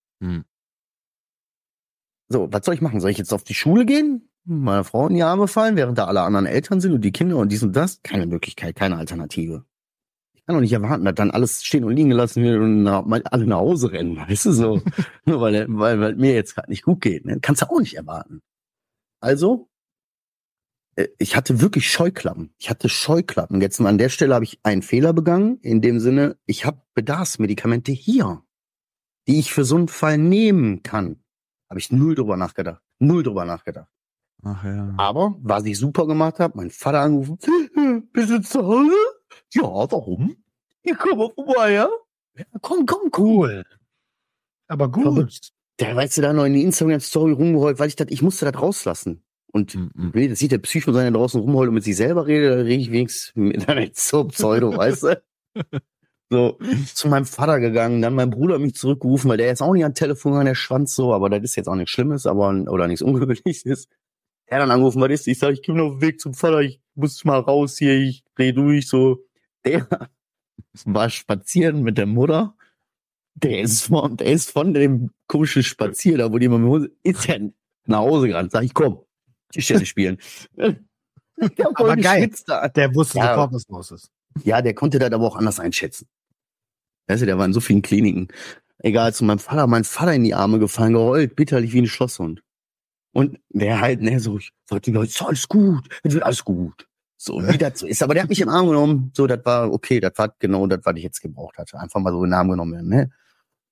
So, was soll ich machen? Soll ich jetzt auf die Schule gehen? Meiner Frau in die Arme fallen, während da alle anderen Eltern sind und die Kinder und dies und das? Keine Möglichkeit, keine Alternative. Ich kann doch nicht erwarten, dass dann alles stehen und liegen gelassen wird und alle nach Hause rennen, weißt du, so. Nur weil mir jetzt gerade nicht gut geht, ne? Kannst du auch nicht erwarten. Also, ich hatte wirklich Scheuklappen. Jetzt an der Stelle habe ich einen Fehler begangen, in dem Sinne, ich habe Bedarfsmedikamente hier, die ich für so einen Fall nehmen kann. Habe ich null drüber nachgedacht. Ach ja. Aber, was ich super gemacht habe, mein Vater angerufen, bist du zu Hause? Ja, warum? Ich komme vorbei, ja? Komm. Cool. Aber gut. Der, weißt du, da noch in die Instagram-Story rumgeheult, weil ich musste das rauslassen. Und das sieht der Psycho sein, der draußen rumheult und mit sich selber redet, da rede ich wenigstens mit einer so Pseudo, weißt du? So, zu meinem Vater gegangen, dann mein Bruder hat mich zurückgerufen, weil der jetzt auch nicht am Telefon an der Schwanz so, aber das ist jetzt auch nichts Schlimmes, oder nichts Ungewöhnliches. Er hat dann angerufen, was ist? Ich sag, ich bin auf dem Weg zum Vater, ich muss mal raus hier, ich dreh durch, so. Der war spazieren mit der Mutter, der ist von dem komischen Spazier, da wo die immer ist ja nach Hause gerannt, sag ich, komm, Tischtennis spielen. Aber geil, der wusste sofort, was los ist. Ja, der konnte das aber auch anders einschätzen. Weißt du, der war in so vielen Kliniken. Egal, zu mein Vater in die Arme gefallen, geheult, bitterlich wie ein Schlosshund. Und der halt, so, ich sagte, ist alles gut, es wird alles gut. So, wie das so ist. Aber der hat mich im Arm genommen, so, das war okay, das war genau das, was ich jetzt gebraucht hatte. Einfach mal so in den Arm genommen werden, ne?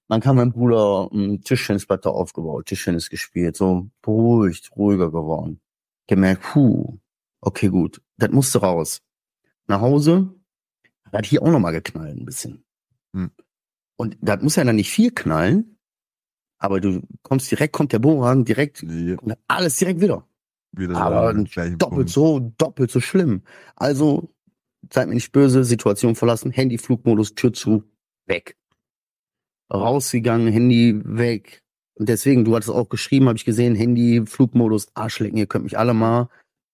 Dann kam mein Bruder Tischtennisplatte aufgebaut, Tischtennis gespielt, so ruhiger geworden. Gemerkt, okay, gut, das musste raus. Nach Hause, hat hier auch nochmal geknallt ein bisschen. Und das muss ja dann nicht viel knallen, aber du kommt der Bohrwagen direkt, alles direkt wieder. Aber doppelt so schlimm. Also, seid mir nicht böse, Situation verlassen, Handy, Flugmodus, Tür zu, weg. Rausgegangen, Handy weg. Und deswegen, du hattest auch geschrieben, habe ich gesehen, Handy, Flugmodus, Arschlecken, ihr könnt mich alle mal.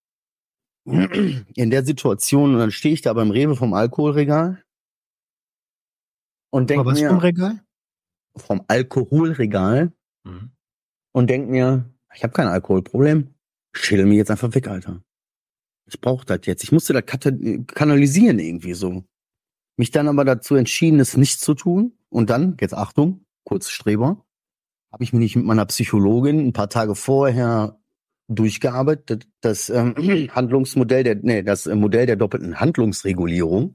In der Situation, und dann stehe ich da beim Rewe vom Alkoholregal und denke mir... Was vom Regal? Vom Alkoholregal und denke mir, ich habe kein Alkoholproblem, schädel mich jetzt einfach weg, Alter. Ich brauche das jetzt. Ich musste das kanalisieren irgendwie so. Mich dann aber dazu entschieden, es nicht zu tun. Und dann, jetzt Achtung, kurz Streber, habe ich mich mit meiner Psychologin ein paar Tage vorher durchgearbeitet, das Handlungsmodell das Modell der doppelten Handlungsregulierung.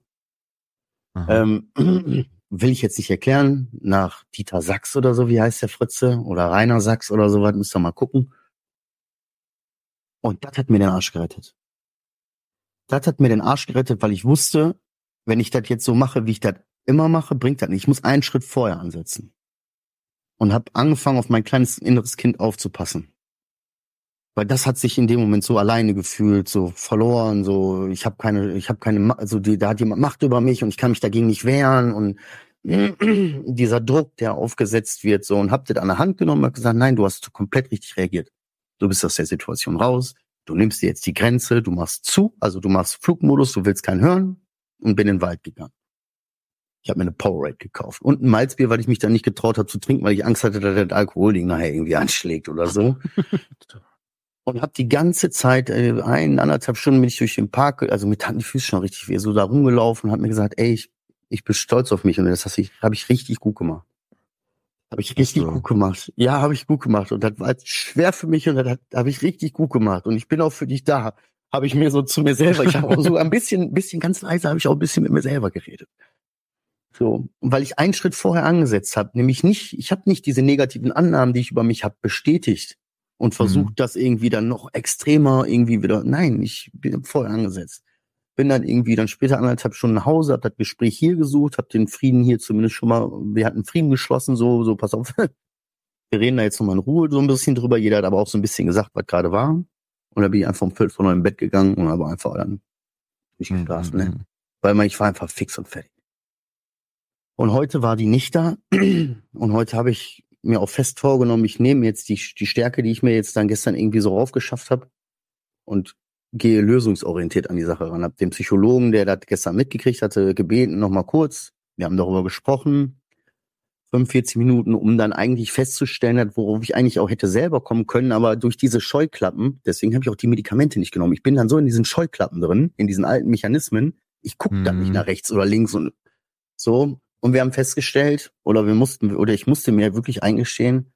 Will ich jetzt nicht erklären, nach Dieter Sachs oder so, wie heißt der Fritze? Oder Rainer Sachs oder so, was müsst ihr mal gucken. Und das hat mir den Arsch gerettet. Das hat mir den Arsch gerettet, weil ich wusste, wenn ich das jetzt so mache, wie ich das immer mache, bringt das nicht. Ich muss einen Schritt vorher ansetzen. Und habe angefangen, auf mein kleines inneres Kind aufzupassen. Weil das hat sich in dem Moment so alleine gefühlt, so verloren, so da hat jemand Macht über mich und ich kann mich dagegen nicht wehren und dieser Druck, der aufgesetzt wird, so, und hab das an der Hand genommen und gesagt, nein, du hast komplett richtig reagiert. Du bist aus der Situation raus, du nimmst dir jetzt die Grenze, du machst zu, also du machst Flugmodus, du willst keinen hören und bin in den Wald gegangen. Ich habe mir eine Powerade gekauft und ein Malzbier, weil ich mich dann nicht getraut habe zu trinken, weil ich Angst hatte, dass das Alkoholding nachher irgendwie anschlägt oder so. Und habe die ganze Zeit, 1,5 Stunden bin ich durch den Park, also mir taten die Füße schon richtig weh, so da rumgelaufen und habe mir gesagt, ey, ich bin stolz auf mich und das habe ich richtig gut gemacht. Gut gemacht. Ja, habe ich gut gemacht und das war jetzt schwer für mich und das habe ich richtig gut gemacht und ich bin auch für dich da. Habe ich mir so zu mir selber, ich habe auch so ein bisschen ganz leise, habe ich auch ein bisschen mit mir selber geredet. So, weil ich einen Schritt vorher angesetzt habe, nämlich ich habe nicht diese negativen Annahmen, die ich über mich habe, bestätigt und versucht, das irgendwie dann noch extremer irgendwie wieder, nein, ich bin vorher angesetzt. Bin dann irgendwie dann später 1,5 Stunden nach Hause, hab das Gespräch hier gesucht, hab den Frieden hier zumindest schon mal, wir hatten Frieden geschlossen, so, pass auf, wir reden da jetzt nochmal in Ruhe so ein bisschen drüber, jeder hat aber auch so ein bisschen gesagt, was gerade war. Und dann bin ich einfach um 5:45 im Bett gegangen und habe einfach dann durchgeschlafen, ne? Weil ich war einfach fix und fertig. Und heute war die nicht da und heute habe ich mir auch fest vorgenommen, ich nehme jetzt die Stärke, die ich mir jetzt dann gestern irgendwie so raufgeschafft habe und gehe lösungsorientiert an die Sache ran. Hab den Psychologen, der das gestern mitgekriegt hatte, gebeten, nochmal kurz. Wir haben darüber gesprochen, 45 Minuten, um dann eigentlich festzustellen, worauf ich eigentlich auch hätte selber kommen können, aber durch diese Scheuklappen, deswegen habe ich auch die Medikamente nicht genommen. Ich bin dann so in diesen Scheuklappen drin, in diesen alten Mechanismen. Ich gucke dann nicht nach rechts oder links und so. Und wir haben festgestellt, ich musste mir wirklich eingestehen,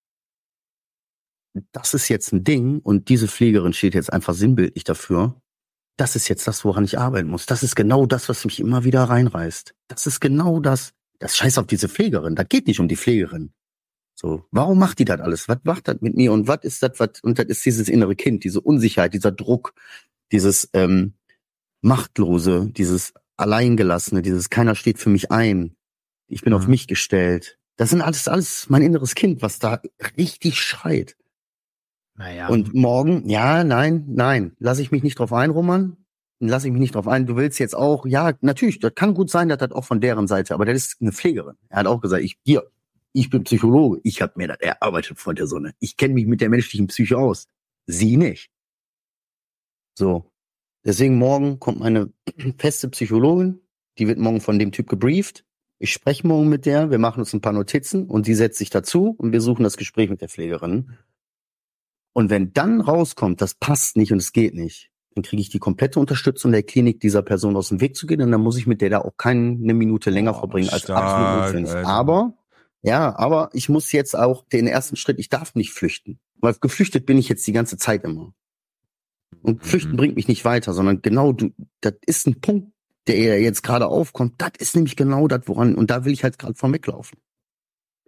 das ist jetzt ein Ding und diese Pflegerin steht jetzt einfach sinnbildlich dafür. Das ist jetzt das, woran ich arbeiten muss. Das ist genau das, was mich immer wieder reinreißt. Das ist genau das. Das scheiß auf diese Pflegerin. Das geht nicht um die Pflegerin. So, warum macht die das alles? Was macht das mit mir? Und was ist das? Und das ist dieses innere Kind, diese Unsicherheit, dieser Druck, dieses Machtlose, dieses Alleingelassene, dieses keiner steht für mich ein. Ich bin auf mich gestellt. Das sind alles mein inneres Kind, was da richtig schreit. Naja. Und morgen, nein, lass ich mich nicht drauf ein, Roman. Lass ich mich nicht drauf ein. Du willst jetzt auch, ja, natürlich, das kann gut sein, dass das auch von deren Seite, aber das ist eine Pflegerin. Er hat auch gesagt, ich bin Psychologe, ich habe mir das erarbeitet von der Sonne. Ich kenne mich mit der menschlichen Psyche aus. Sie nicht. So. Deswegen morgen kommt meine feste Psychologin, die wird morgen von dem Typ gebrieft. Ich spreche morgen mit der, wir machen uns ein paar Notizen und sie setzt sich dazu und wir suchen das Gespräch mit der Pflegerin. Und wenn dann rauskommt, das passt nicht und es geht nicht, dann kriege ich die komplette Unterstützung der Klinik, dieser Person aus dem Weg zu gehen und dann muss ich mit der da auch keine Minute länger verbringen als absolut notwendig. Aber ich muss jetzt auch den ersten Schritt, ich darf nicht flüchten, weil geflüchtet bin ich jetzt die ganze Zeit immer. Und flüchten bringt mich nicht weiter, sondern genau das ist ein Punkt, der jetzt gerade aufkommt, das ist nämlich genau das, woran, und da will ich halt gerade von weglaufen.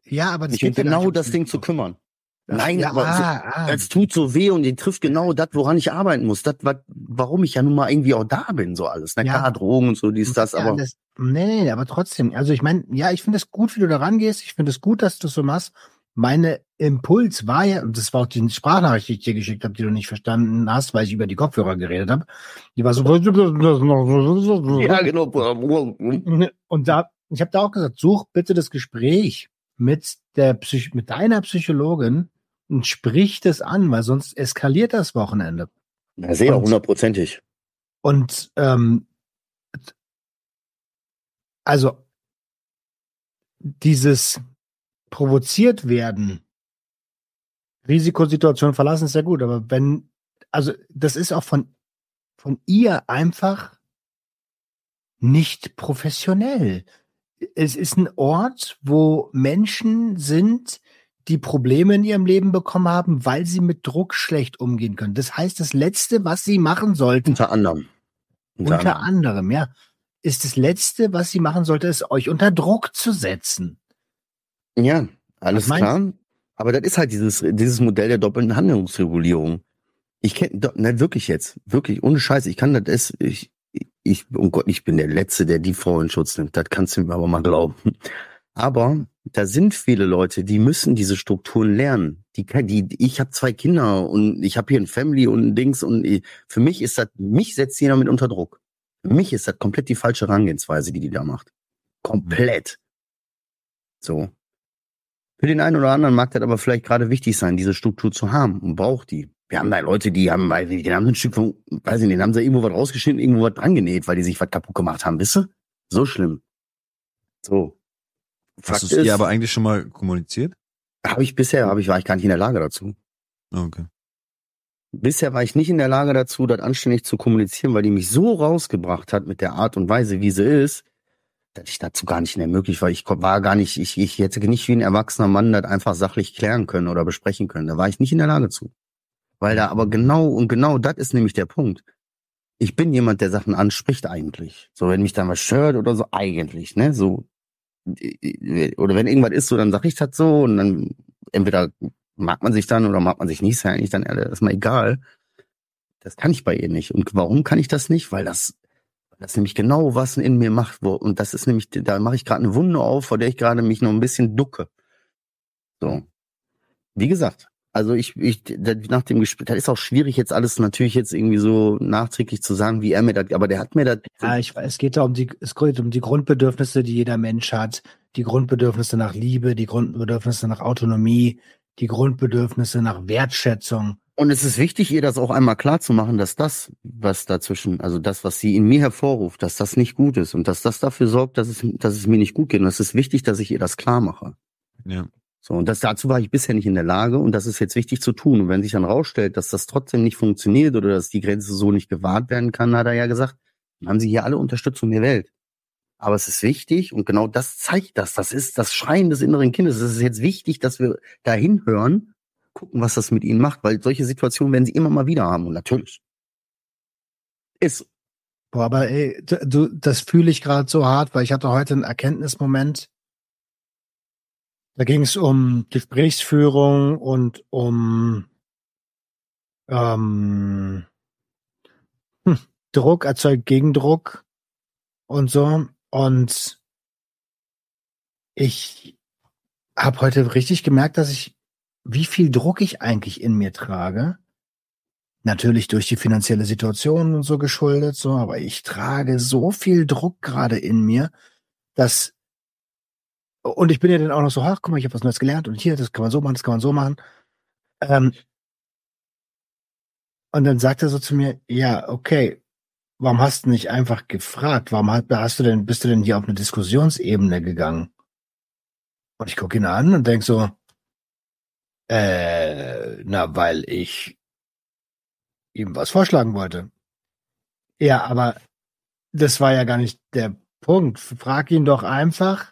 Ja, aber mich um genau das Ding zu kümmern. Nein, ja, aber es tut so weh und die trifft genau das, woran ich arbeiten muss. Das, warum ich ja nun mal irgendwie auch da bin, so alles. Na klar, Drogen und so, dies, das, aber. Nee, aber trotzdem. Also ich meine, ja, ich finde es gut, wie du da rangehst. Ich finde es gut, dass du es so machst. Meine Impuls war ja, und das war auch die Sprachnachricht, die ich dir geschickt habe, die du nicht verstanden hast, weil ich über die Kopfhörer geredet habe. Die war so. Ja, genau. Und ich habe da auch gesagt, such bitte das Gespräch mit deiner Psychologin und sprich das an, weil sonst eskaliert das Wochenende. Ja, sehr, 100%. Und also dieses provoziert werden, Risikosituation verlassen ist ja gut, aber das ist auch von ihr einfach nicht professionell. Es ist ein Ort, wo Menschen sind, die Probleme in ihrem Leben bekommen haben, weil sie mit Druck schlecht umgehen können. Das heißt, das Letzte, was sie machen sollten, unter anderem, ja, ist das Letzte, was sie machen sollte, ist euch unter Druck zu setzen. Ja, alles klar. Aber das ist halt dieses Modell der doppelten Handlungsregulierung. Ich kenne, wirklich jetzt, wirklich, ohne Scheiß, ich kann das, oh Gott, ich bin der Letzte, der die Frau in Schutz nimmt. Das kannst du mir aber mal glauben. Aber da sind viele Leute, die müssen diese Strukturen lernen. Ich habe 2 Kinder und ich habe hier ein Family und ein Dings und für mich ist das, mich setzt jeder mit unter Druck. Für mich ist das komplett die falsche Herangehensweise, die da macht. Komplett. So. Für den einen oder anderen mag das aber vielleicht gerade wichtig sein, diese Struktur zu haben und braucht die. Wir haben da Leute, die haben ein Stück von, weiß ich nicht, haben sie irgendwo was rausgeschnitten, irgendwo was dran genäht, weil die sich was kaputt gemacht haben, wisst ihr? So schlimm. So. Hast du es ihr aber eigentlich schon mal kommuniziert? War ich gar nicht in der Lage dazu. Okay. Bisher war ich nicht in der Lage dazu, das anständig zu kommunizieren, weil die mich so rausgebracht hat mit der Art und Weise, wie sie ist, dass ich dazu gar nicht mehr möglich war. Ich hätte nicht wie ein erwachsener Mann das einfach sachlich klären können oder besprechen können. Da war ich nicht in der Lage zu. Weil da aber genau das ist nämlich der Punkt. Ich bin jemand, der Sachen anspricht eigentlich. So, wenn mich dann was stört oder so, eigentlich, ne, so. Oder wenn irgendwas ist, so, dann sag ich das so und dann entweder mag man sich dann oder mag man sich nicht, ist ja eigentlich dann erstmal egal. Das kann ich bei ihr nicht. Und warum kann ich das nicht? Weil das nämlich genau was in mir macht. Und das ist nämlich, da mache ich gerade eine Wunde auf, vor der ich gerade mich noch ein bisschen ducke. So. Wie gesagt, also nach dem Gespräch, das ist auch schwierig jetzt alles natürlich jetzt irgendwie so nachträglich zu sagen, wie er mir das, aber der hat mir das. Ja, es geht um die Grundbedürfnisse, die jeder Mensch hat, die Grundbedürfnisse nach Liebe, die Grundbedürfnisse nach Autonomie, die Grundbedürfnisse nach Wertschätzung. Und es ist wichtig, ihr das auch einmal klar zu machen, dass das, was dazwischen, also das, was sie in mir hervorruft, dass das nicht gut ist und dass das dafür sorgt, dass es mir nicht gut geht. Und es ist wichtig, dass ich ihr das klar mache. Ja. So, und dazu war ich bisher nicht in der Lage und das ist jetzt wichtig zu tun. Und wenn sich dann rausstellt, dass das trotzdem nicht funktioniert oder dass die Grenze so nicht gewahrt werden kann, hat er ja gesagt, dann haben sie hier alle Unterstützung der Welt. Aber es ist wichtig und genau das zeigt das. Das ist das Schreien des inneren Kindes. Es ist jetzt wichtig, dass wir da hinhören, gucken, was das mit ihnen macht, weil solche Situationen werden sie immer mal wieder haben und natürlich. Ist. Boah, aber ey, das fühle ich gerade so hart, weil ich hatte heute einen Erkenntnismoment. Da ging es um Gesprächsführung und um Druck erzeugt Gegendruck und so. Und ich habe heute richtig gemerkt, wie viel Druck ich eigentlich in mir trage. Natürlich durch die finanzielle Situation und so geschuldet, so, aber ich trage so viel Druck gerade in mir, und ich bin ja dann auch noch so, ach, guck mal, ich habe was Neues gelernt und hier, das kann man so machen, das kann man so machen. Und dann sagt er so zu mir, ja, okay, warum hast du nicht einfach gefragt? Bist du denn hier auf eine Diskussionsebene gegangen? Und ich gucke ihn an und denk so, weil ich ihm was vorschlagen wollte. Ja, aber das war ja gar nicht der Punkt. Frag ihn doch einfach,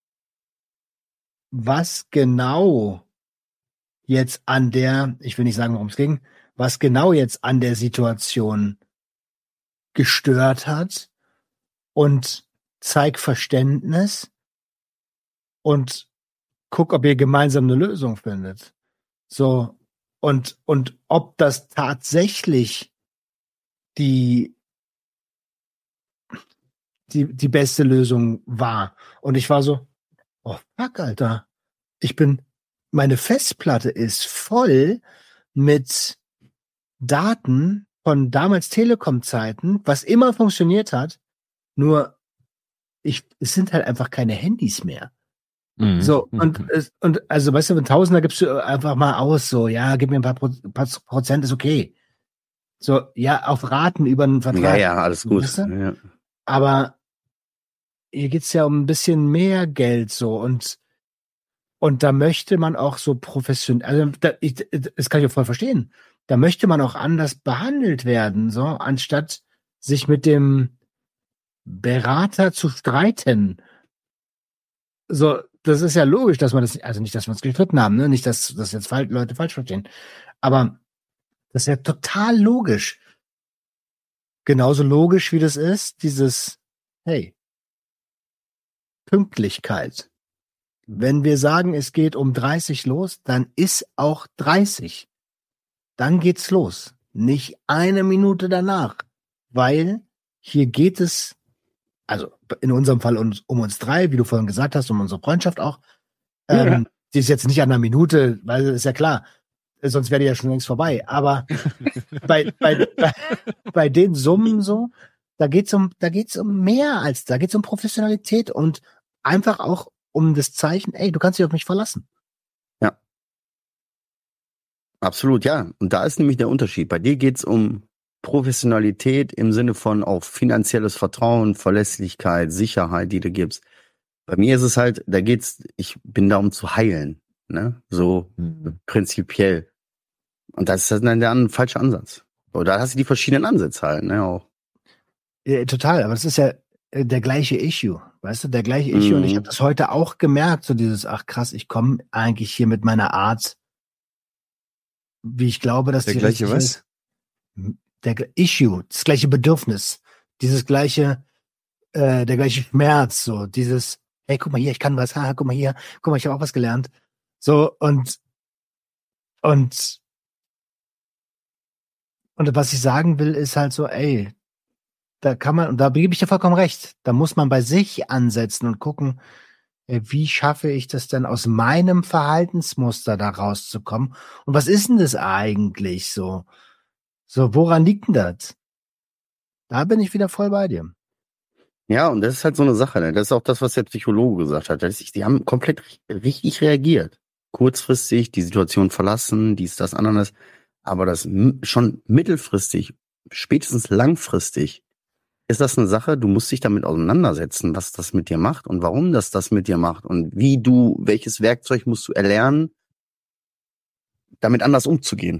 was genau jetzt ich will nicht sagen, worum es ging, was genau jetzt an der Situation gestört hat und zeig Verständnis und guckt, ob ihr gemeinsam eine Lösung findet. So, und ob das tatsächlich die beste Lösung war. Und ich war so, oh fuck, Alter. Meine Festplatte ist voll mit Daten von damals Telekom-Zeiten, was immer funktioniert hat, nur es sind halt einfach keine Handys mehr. So, und also, weißt du, mit Tausender gibst du einfach mal aus, so, ja, gib mir ein paar Prozent, ist okay. So, ja, auf Raten über einen Vertrag. Ja, alles gut. Weißt du? Ja. Aber hier geht's ja um ein bisschen mehr Geld, so, und da möchte man auch so professionell, also, das kann ich auch voll verstehen. Da möchte man auch anders behandelt werden, so, anstatt sich mit dem Berater zu streiten. So, das ist ja logisch, dass man das, also nicht, dass wir uns gestritten haben, ne? Nicht, dass das jetzt Leute falsch verstehen. Aber das ist ja total logisch. Genauso logisch, wie das ist, hey, Pünktlichkeit. Wenn wir sagen, es geht um 30 los, dann ist auch 30. Dann geht's los. Nicht eine Minute danach. Weil hier geht es, also in unserem Fall um uns drei, wie du vorhin gesagt hast, um unsere Freundschaft auch. Die ist jetzt nicht an einer Minute, weil ist ja klar, sonst wäre die ja schon längst vorbei. Aber bei den Summen so, da geht's um mehr als, da geht's um Professionalität und einfach auch um das Zeichen, ey, du kannst dich auf mich verlassen. Ja. Absolut, ja. Und da ist nämlich der Unterschied. Bei dir geht's um Professionalität im Sinne von auch finanzielles Vertrauen, Verlässlichkeit, Sicherheit, die du gibst. Bei mir ist es halt, ich bin da, um zu heilen, ne? So prinzipiell. Und das ist dann der falsche Ansatz. Oder da hast du die verschiedenen Ansätze halt, ne? Auch. Ja, total, aber das ist ja der gleiche Issue, weißt du, der gleiche Issue. Und ich habe das heute auch gemerkt, so dieses, ach krass, ich komme eigentlich hier mit meiner Art, wie ich glaube, dass der gleiche was? Der Issue, das gleiche Bedürfnis, dieses gleiche, der gleiche Schmerz, so dieses, hey, guck mal hier, ich kann was, guck mal hier, guck mal, ich habe auch was gelernt. So, und was ich sagen will, ist halt so, ey, da kann man, und da gebe ich dir vollkommen recht, da muss man bei sich ansetzen und gucken, wie schaffe ich das denn aus meinem Verhaltensmuster da rauszukommen? Und was ist denn das eigentlich so? So, woran liegt denn das? Da bin ich wieder voll bei dir. Ja, und das ist halt so eine Sache, ne? Das ist auch das, was der Psychologe gesagt hat. Die haben komplett richtig reagiert. Kurzfristig die Situation verlassen, dies, das, anderes. Aber das schon mittelfristig, spätestens langfristig, ist das eine Sache, du musst dich damit auseinandersetzen, was das mit dir macht und warum das mit dir macht und welches Werkzeug musst du erlernen, damit anders umzugehen.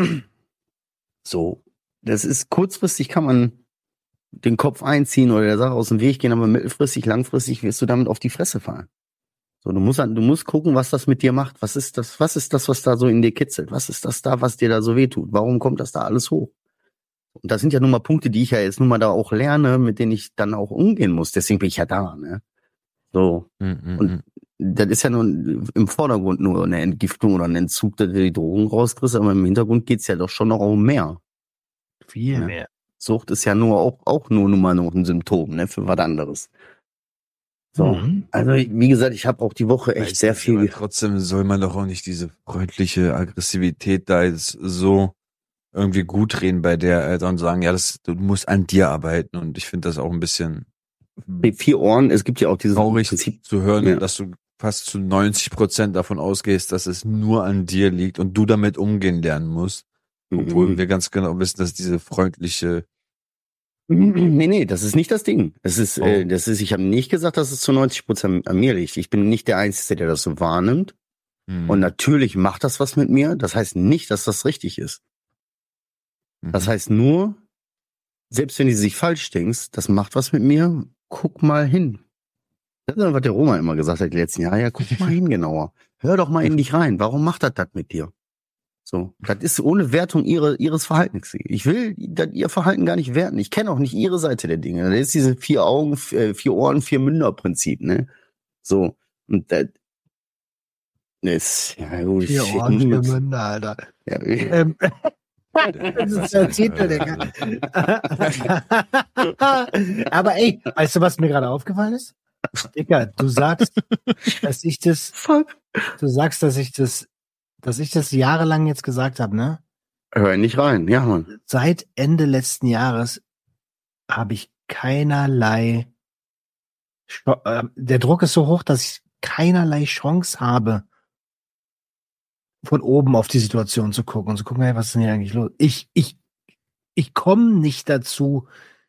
So, das ist kurzfristig, kann man den Kopf einziehen oder der Sache aus dem Weg gehen, aber mittelfristig, langfristig wirst du damit auf die Fresse fallen. So, du musst gucken, was das mit dir macht. Was ist das, was da so in dir kitzelt? Was ist das da, was dir da so wehtut? Warum kommt das da alles hoch? Und das sind ja nun mal Punkte, die ich ja jetzt nun mal da auch lerne, mit denen ich dann auch umgehen muss. Deswegen bin ich ja da, ne? So. Und das ist ja nur im Vordergrund nur eine Entgiftung oder ein Entzug, der die Drogen rauskriegst, aber im Hintergrund geht's ja doch schon noch um mehr. Viel mehr. Sucht ist ja auch nur mal noch ein Symptom, ne, für was anderes. So, also wie gesagt, ich habe auch die Woche echt sehr viel. Aber trotzdem soll man doch auch nicht diese freundliche Aggressivität da jetzt so irgendwie gut reden bei der Alter und sagen, ja, du musst an dir arbeiten und ich finde das auch ein bisschen 4 Ohren, es gibt ja auch dieses traurig Prinzip zu hören, dass du fast zu 90% davon ausgehst, dass es nur an dir liegt und du damit umgehen lernen musst, obwohl wir ganz genau wissen, dass diese freundliche Nee, das ist nicht das Ding. Ich habe nicht gesagt, dass es zu 90% an mir liegt. Ich bin nicht der Einzige, der das so wahrnimmt. Und natürlich macht das was mit mir. Das heißt nicht, dass das richtig ist. Das heißt nur, selbst wenn du sich falsch denkst, das macht was mit mir, guck mal hin. Das ist, was der Roman immer gesagt hat die letzten Jahre. Ja, guck mal hin genauer. Hör doch mal in dich rein. Warum macht das mit dir? So, das ist ohne Wertung ihres Verhaltens. Ich will ihr Verhalten gar nicht werten. Ich kenne auch nicht ihre Seite der Dinge. Das ist diese 4 Augen, 4 Ohren, 4 Münder Prinzip, ne? So. Und Ist, ja gut. Vier Ohrenstimmen, Alter. Ja, Das ist der Titel, Digga. Aber ey, weißt du, was mir gerade aufgefallen ist? Digga, du sagst, dass ich das jahrelang jetzt gesagt habe, ne? Hör nicht rein, ja, Mann. Seit Ende letzten Jahres habe ich keinerlei, der Druck ist so hoch, dass ich keinerlei Chance habe, von oben auf die Situation zu gucken und zu gucken, hey, was ist denn hier eigentlich los? Ich komme nicht dazu,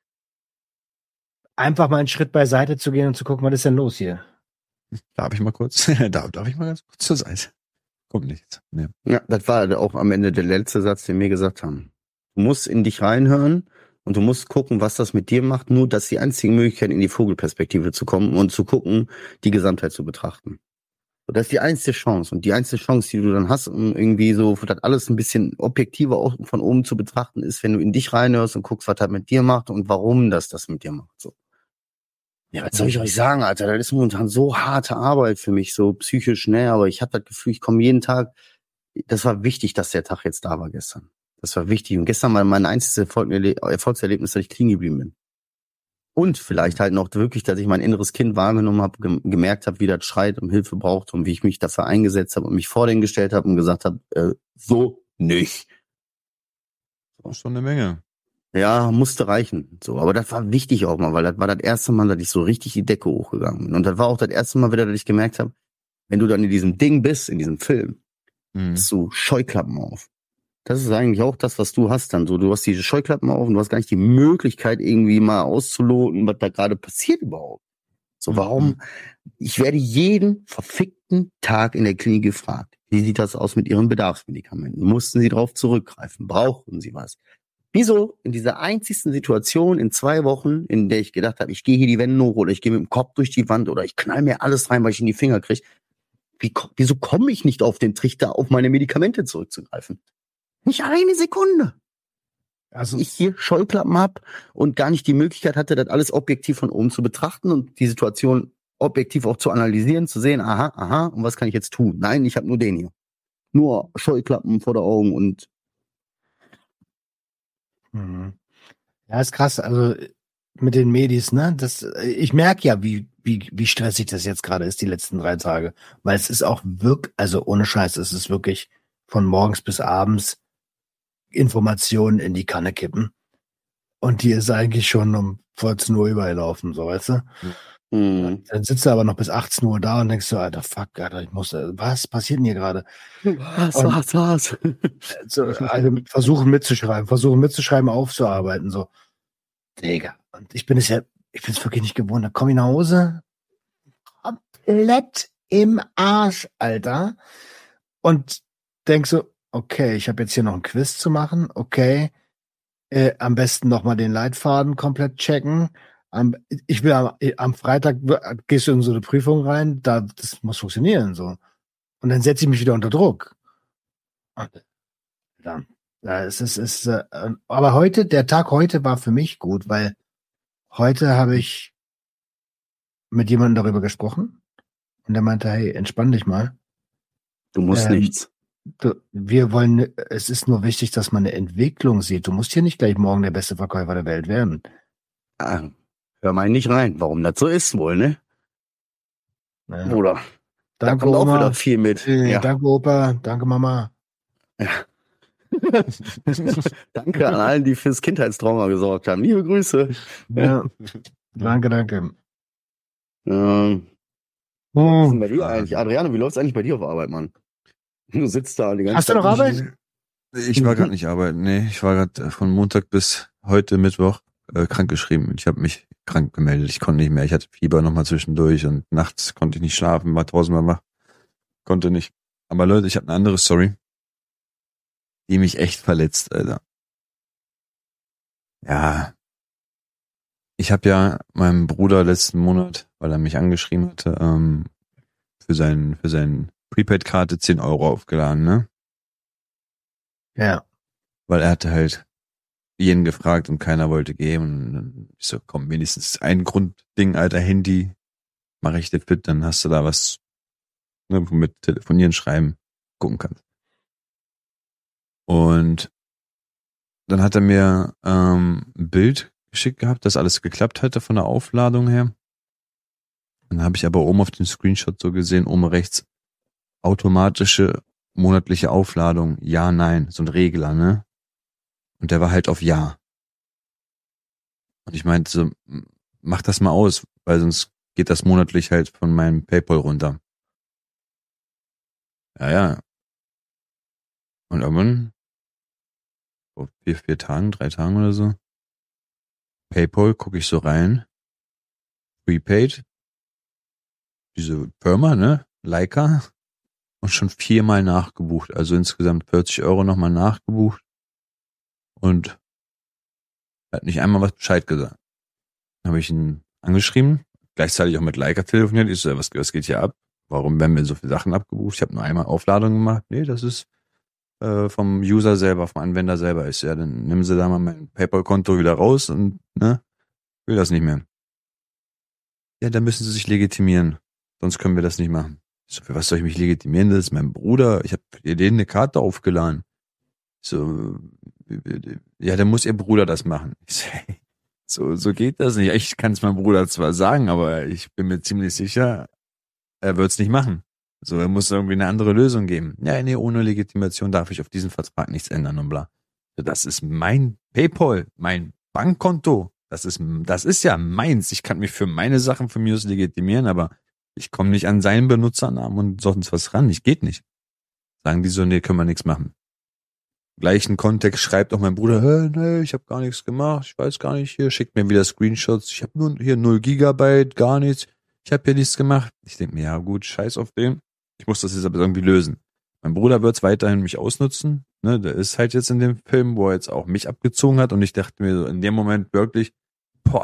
einfach mal einen Schritt beiseite zu gehen und zu gucken, was ist denn los hier? Darf ich mal kurz? Darf ich mal ganz kurz zur Seite? Kommt nichts. Nee. Ja, das war auch am Ende der letzte Satz, den wir gesagt haben. Du musst in dich reinhören und du musst gucken, was das mit dir macht. Nur, das ist die einzige Möglichkeit, in die Vogelperspektive zu kommen und zu gucken, die Gesamtheit zu betrachten. Und das ist die einzige Chance. Und die einzige Chance, die du dann hast, um irgendwie so das alles ein bisschen objektiver auch von oben zu betrachten, ist, wenn du in dich reinhörst und guckst, was das mit dir macht und warum das mit dir macht. So. Ja, was soll ich euch sagen, Alter? Das ist momentan so harte Arbeit für mich, so psychisch, ne? Aber ich habe das Gefühl, ich komme jeden Tag. Das war wichtig, dass der Tag jetzt da war gestern. Das war wichtig. Und gestern war mein einziges Erfolgserlebnis, dass ich clean geblieben bin. Und vielleicht halt noch wirklich, dass ich mein inneres Kind wahrgenommen habe, gemerkt habe, wie das schreit und Hilfe braucht und wie ich mich dafür eingesetzt habe und mich vor den gestellt habe und gesagt habe, so nicht. Das war schon eine Menge. Ja, musste reichen. So, aber das war wichtig auch mal, weil das war das erste Mal, dass ich so richtig die Decke hochgegangen bin. Und das war auch das erste Mal wieder, dass ich gemerkt habe, wenn du dann in diesem Ding bist, in diesem Film, hast du Scheuklappen auf. Das ist eigentlich auch das, was du hast dann so. Du hast diese Scheuklappen auf und du hast gar nicht die Möglichkeit, irgendwie mal auszuloten, was da gerade passiert überhaupt. So, warum? Ich werde jeden verfickten Tag in der Klinik gefragt, wie sieht das aus mit Ihren Bedarfsmedikamenten? Mussten Sie darauf zurückgreifen? Brauchen Sie was? Wieso in dieser einzigsten Situation in 2 Wochen, in der ich gedacht habe, ich gehe hier die Wände hoch oder ich gehe mit dem Kopf durch die Wand oder ich knall mir alles rein, weil ich in die Finger kriege, wieso komme ich nicht auf den Trichter, auf meine Medikamente zurückzugreifen? Nicht eine Sekunde. Also ich hier Scheuklappen habe und gar nicht die Möglichkeit hatte, das alles objektiv von oben zu betrachten und die Situation objektiv auch zu analysieren, zu sehen, aha, und was kann ich jetzt tun? Nein, ich habe nur den hier. Nur Scheuklappen vor den Augen und Ja, ist krass. Also mit den Medis, ne? Ich merke ja, wie stressig das jetzt gerade ist, die letzten 3 Tage. Weil es ist auch wirklich, also ohne Scheiß, es ist wirklich von morgens bis abends Informationen in die Kanne kippen. Und die ist eigentlich schon um 14 Uhr überlaufen, so, weißt du? Dann sitzt du aber noch bis 18 Uhr da und denkst so, Alter, fuck, Alter, was passiert denn hier gerade? Was? Also versuchen mitzuschreiben, aufzuarbeiten, so. Digga. Und ich bin es wirklich nicht gewohnt. Da komme ich nach Hause, komplett im Arsch, Alter. Und denk so, okay, ich habe jetzt hier noch ein Quiz zu machen, okay. Am besten nochmal den Leitfaden komplett checken. Am Freitag gehst du in so eine Prüfung rein, das muss funktionieren, so. Und dann setze ich mich wieder unter Druck. Dann, aber der Tag heute war für mich gut, weil heute habe ich mit jemandem darüber gesprochen und der meinte, hey, entspann dich mal. Du musst nichts. Es ist nur wichtig, dass man eine Entwicklung sieht. Du musst hier nicht gleich morgen der beste Verkäufer der Welt werden. Hör mal nicht rein, warum das so ist wohl, ne? Ja. Oder? Danke, da kommt Oma. auch wieder viel mit. Ja. Danke, Opa. Danke, Mama. Ja. Danke an allen, die fürs Kindheitstrauma gesorgt haben. Liebe Grüße. Ja. Danke. Was ist denn bei dir eigentlich? Adriano, wie läuft's eigentlich bei dir auf Arbeit, Mann? Du sitzt da die ganze Zeit. Hast du noch Arbeit? Ich war gerade nicht arbeiten, nee. Ich war gerade von Montag bis heute Mittwoch krankgeschrieben. Ich habe mich krank gemeldet. Ich konnte nicht mehr. Ich hatte Fieber nochmal zwischendurch und nachts konnte ich nicht schlafen, war tausendmal wach. Konnte nicht. Aber Leute, ich habe eine andere Story, die mich echt verletzt, Alter. Ja. Ich habe ja meinem Bruder letzten Monat, weil er mich angeschrieben hatte, für seinen Prepaid-Karte 10 Euro aufgeladen, ne? Ja. Weil er hatte halt jeden gefragt und keiner wollte geben. Und dann ich so, komm, wenigstens ein Grundding, Alter, Handy, mach ich dir fit, dann hast du da was ne, mit Telefonieren, Schreiben gucken kannst. Und dann hat er mir ein Bild geschickt gehabt, dass alles geklappt hatte von der Aufladung her. Dann habe ich aber oben auf den Screenshot so gesehen, oben rechts, automatische monatliche Aufladung, ja, nein, so ein Regler, ne? Und der war halt auf ja. Und ich meinte so, mach das mal aus, weil sonst geht das monatlich halt von meinem PayPal runter. Ja. Und irgendwann, vor 3 Tagen oder so, PayPal, gucke ich so rein, Prepaid, diese Firma, ne, Leica, und schon 4-mal nachgebucht, also insgesamt 40 € nochmal nachgebucht und hat nicht einmal was Bescheid gesagt. Dann habe ich ihn angeschrieben, gleichzeitig auch mit Leica telefoniert, ich so, was geht hier ab? Warum werden mir so viele Sachen abgebucht? Ich habe nur einmal Aufladung gemacht. Nee, das ist vom User selber, vom Anwender selber ist. Ja, dann nehmen Sie da mal mein PayPal-Konto wieder raus und ne, will das nicht mehr. Ja, dann müssen Sie sich legitimieren, sonst können wir das nicht machen. Ich so, für was soll ich mich legitimieren? Das ist mein Bruder, ich habe für den eine Karte aufgeladen. Ich so, ja, dann muss Ihr Bruder das machen. Ich so, hey, so geht das nicht. Ich kann es meinem Bruder zwar sagen, aber ich bin mir ziemlich sicher, er wird's nicht machen. So, er muss irgendwie eine andere Lösung geben. Ja, nee, ohne Legitimation darf ich auf diesen Vertrag nichts ändern und bla. Das ist mein PayPal, mein Bankkonto. Das ist ja meins. Ich kann mich für meine Sachen von mir aus legitimieren, aber ich komme nicht an seinen Benutzernamen und sonst was ran. Ich geht nicht. Sagen die so, nee, können wir nichts machen. Gleichen Kontext schreibt auch mein Bruder, nee, ich habe gar nichts gemacht, ich weiß gar nicht, hier, schickt mir wieder Screenshots, ich habe nur hier 0 Gigabyte, gar nichts, ich habe hier nichts gemacht. Ich denke mir, ja gut, scheiß auf den. Ich muss das jetzt aber irgendwie lösen. Mein Bruder wird es weiterhin mich ausnutzen, ne, der ist halt jetzt in dem Film, wo er jetzt auch mich abgezogen hat und ich dachte mir so in dem Moment wirklich, boah,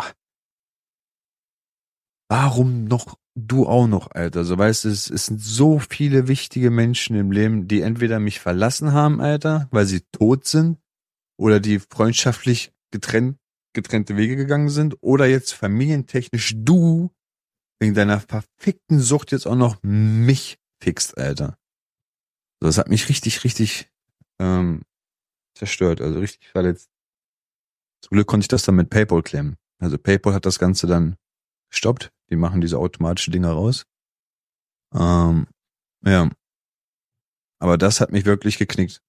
warum noch du auch noch, Alter? So, weißt du, es sind so viele wichtige Menschen im Leben, die entweder mich verlassen haben, Alter, weil sie tot sind, oder die freundschaftlich getrennte Wege gegangen sind, oder jetzt familientechnisch du wegen deiner verfickten Sucht jetzt auch noch mich fixt, Alter. So, das hat mich richtig zerstört, also richtig verletzt. Zum Glück konnte ich das dann mit PayPal klemmen. Also PayPal hat das Ganze dann gestoppt. Die machen diese automatische Dinger raus. Ja. Aber das hat mich wirklich geknickt.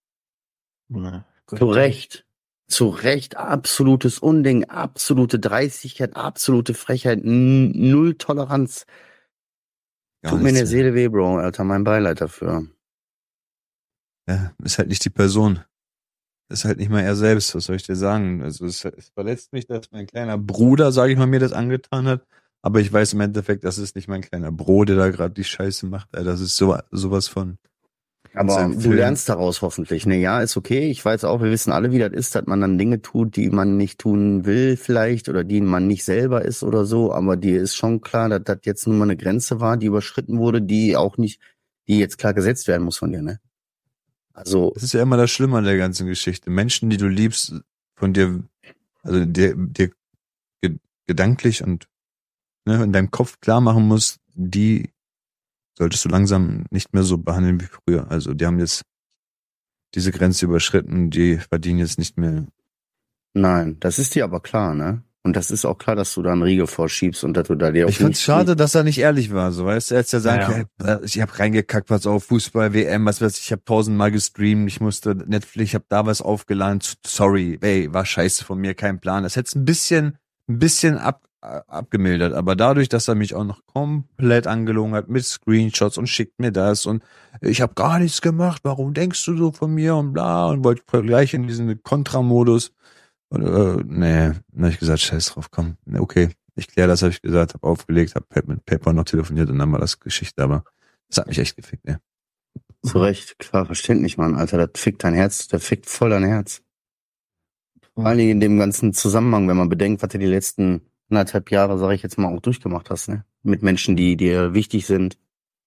Zu Recht, absolutes Unding, absolute Dreistigkeit, absolute Frechheit, null Toleranz. Tut mir in der Seele weh, Bro, Alter, mein Beileid dafür. Ja, ist halt nicht die Person. Ist halt nicht mal er selbst, was soll ich dir sagen? Also es verletzt mich, dass mein kleiner Bruder, sage ich mal, mir das angetan hat. Aber ich weiß im Endeffekt, das ist nicht mein kleiner Bro, der da gerade die Scheiße macht. Das ist sowas von. Aber du lernst daraus hoffentlich. Ne, ja, ist okay. Ich weiß auch, wir wissen alle, wie das ist, dass man dann Dinge tut, die man nicht tun will vielleicht oder die man nicht selber ist oder so. Aber dir ist schon klar, dass das jetzt nun mal eine Grenze war, die überschritten wurde, die jetzt klar gesetzt werden muss von dir, ne? Also. Das ist ja immer das Schlimme an der ganzen Geschichte. Menschen, die du liebst, von dir, also dir gedanklich und in deinem Kopf klar machen musst, die solltest du langsam nicht mehr so behandeln wie früher. Also die haben jetzt diese Grenze überschritten, die verdienen jetzt nicht mehr. Nein, das ist dir aber klar, ne? Und das ist auch klar, dass du da einen Riegel vorschiebst und dass du da dir auch. Ich fand's schade, dass er nicht ehrlich war, so, weißt du, er hat ja gesagt, ich hab reingekackt, pass auf, Fußball, WM, was weiß ich hab 1000-mal gestreamt, ich musste Netflix, ich hab da was aufgeladen, sorry, ey, war scheiße von mir, kein Plan. Das hätte ein bisschen abgemildert, aber dadurch, dass er mich auch noch komplett angelogen hat mit Screenshots und schickt mir das und ich habe gar nichts gemacht, warum denkst du so von mir und bla und wollte gleich in diesen Kontramodus und nee, dann hab ich gesagt, scheiß drauf, komm, okay, ich kläre das, habe ich gesagt, habe aufgelegt, habe mit PayPal noch telefoniert und dann war das Geschichte, aber das hat mich echt gefickt, ja. Zu Recht, klar, verständlich, Mann, Alter, das fickt dein Herz, das fickt voll dein Herz. Vor allen Dingen in dem ganzen Zusammenhang, wenn man bedenkt, was du die letzten 1,5 Jahre, sage ich jetzt mal, auch durchgemacht hast, ne? Mit Menschen, die dir wichtig sind.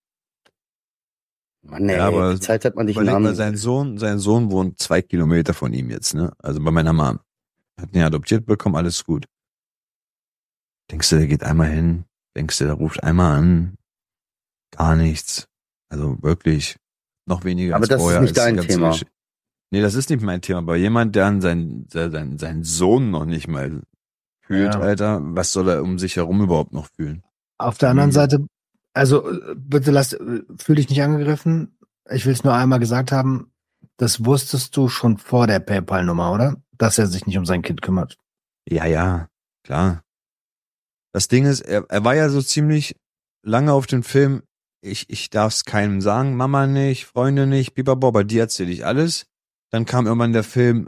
Mann, ey, aber die Zeit hat man dich sein Sohn wohnt 2 Kilometer von ihm jetzt, ne? Also bei meiner Mom. Hat ihn adoptiert bekommen, alles gut. Denkst du, der geht einmal hin? Denkst du, der ruft einmal an? Gar nichts. Also wirklich noch weniger Aber als das ist vorher. nicht dein Thema. Nee, das ist nicht mein Thema. Aber jemand, der an seinen Sohn noch nicht mal fühlt, Alter, was soll er um sich herum überhaupt noch fühlen? Auf der anderen Seite, also bitte fühl dich nicht angegriffen. Ich will es nur einmal gesagt haben, das wusstest du schon vor der PayPal-Nummer, oder? Dass er sich nicht um sein Kind kümmert. Ja, klar. Das Ding ist, er war ja so ziemlich lange auf dem Film, ich darf es keinem sagen, Mama nicht, Freunde nicht, Bibabob, bei dir erzähle ich alles. Dann kam irgendwann der Film,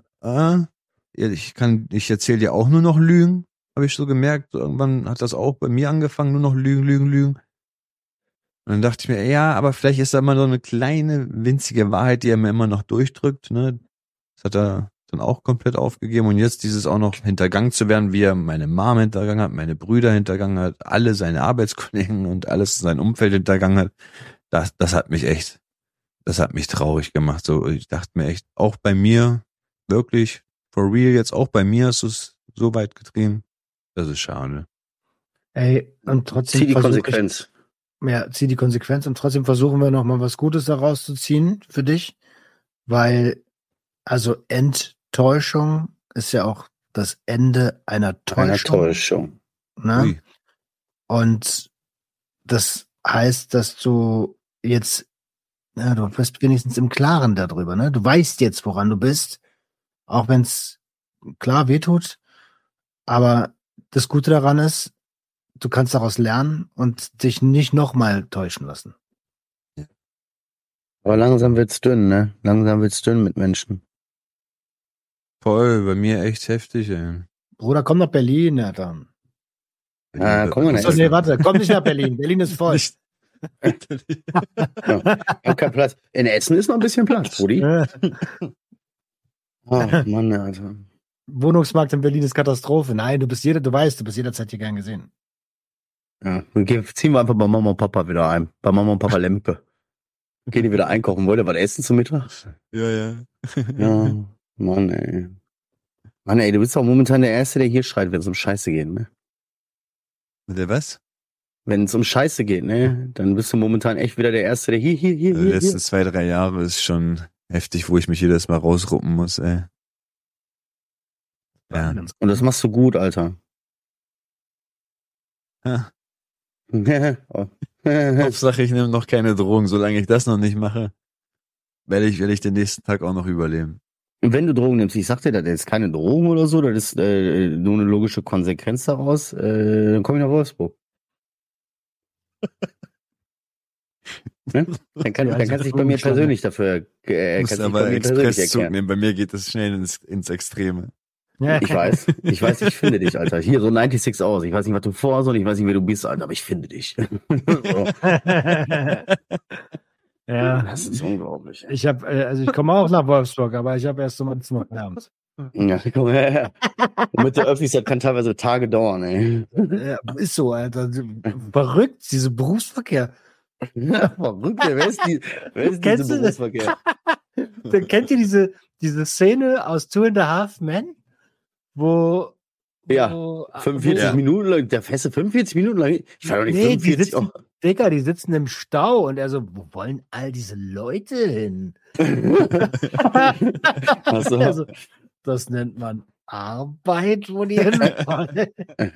ich erzähle dir auch nur noch Lügen, habe ich so gemerkt. Irgendwann hat das auch bei mir angefangen, nur noch Lügen. Und dann dachte ich mir, ja, aber vielleicht ist da mal so eine kleine, winzige Wahrheit, die er mir immer noch durchdrückt, ne? Das hat er dann auch komplett aufgegeben. Und jetzt dieses auch noch hintergangen zu werden, wie er meine Mom hintergangen hat, meine Brüder hintergangen hat, alle seine Arbeitskollegen und alles sein Umfeld hintergangen hat, das hat mich traurig gemacht. So, ich dachte mir echt, auch bei mir, wirklich, for real, jetzt auch bei mir ist es so weit getrieben. Das ist schade. Ey, und trotzdem zieh die Konsequenz. Zieh die Konsequenz und trotzdem versuchen wir noch mal was Gutes daraus zu ziehen für dich, weil also Enttäuschung ist ja auch das Ende einer Täuschung. Ne? Und das heißt, dass du jetzt, du bist wenigstens im Klaren darüber, ne? Du weißt jetzt, woran du bist, auch wenn es klar wehtut, aber das Gute daran ist, du kannst daraus lernen und dich nicht nochmal täuschen lassen. Aber langsam wird's dünn, ne? Langsam wird's dünn mit Menschen. Voll, bei mir echt heftig, ey. Bruder, komm nach Berlin, ja dann. Komm mal nee, warte, komm nicht nach Berlin. Berlin ist voll. Ja, kein Platz. In Essen ist noch ein bisschen Platz, Brudi. Oh, Mann, Alter. Wohnungsmarkt in Berlin ist Katastrophe. Nein, du bist jederzeit hier gern gesehen. Ja, ziehen wir einfach bei Mama und Papa wieder ein. Bei Mama und Papa Lemke. Gehen die wieder einkaufen. Wollt ihr was essen zum Mittag? Ja. Ja, Mann, ey. Mann, ey, du bist auch momentan der Erste, der hier schreit, wenn es um Scheiße geht, ne? Der was? Wenn es um Scheiße geht, ne? Dann bist du momentan echt wieder der Erste, der hier. Die letzten 2-3 Jahre ist schon heftig, wo ich mich jedes Mal rausruppen muss, ey. Ja. Und das machst du gut, Alter. Ja. Hauptsache, ich nehme noch keine Drogen. Solange ich das noch nicht mache, werde ich den nächsten Tag auch noch überleben. Und wenn du Drogen nimmst, ich sag dir, das ist keine Drogen oder so, das ist nur eine logische Konsequenz daraus, dann komm ich nach Wolfsburg. Ne? Dann kannst du dich bei mir persönlich dafür Expresszug nehmen. Bei mir geht es schnell ins Extreme. Ich weiß, ich finde dich, Alter. Hier, so 96 aus. Ich weiß nicht, was du vorhast und ich weiß nicht, wer du bist, Alter, aber ich finde dich. So. Ja. Das ist unglaublich. Ich komme auch nach Wolfsburg, aber ich habe erst um 18 Uhr abends. Ja, komm her. Und mit der Öffis, das kann teilweise Tage dauern, ey. Ja, ist so, Alter. Verrückt, dieser Berufsverkehr. Ja, verrückt, wer ist dieser Berufsverkehr? Kennt ihr diese Szene aus 2.5 Men? Wo 45 Minuten lang, der Feste 45 Minuten lang. Ich war doch nicht 45. Die sitzen im Stau und er so, wo wollen all diese Leute hin? Also, das nennt man Arbeit, wo die hinfahren.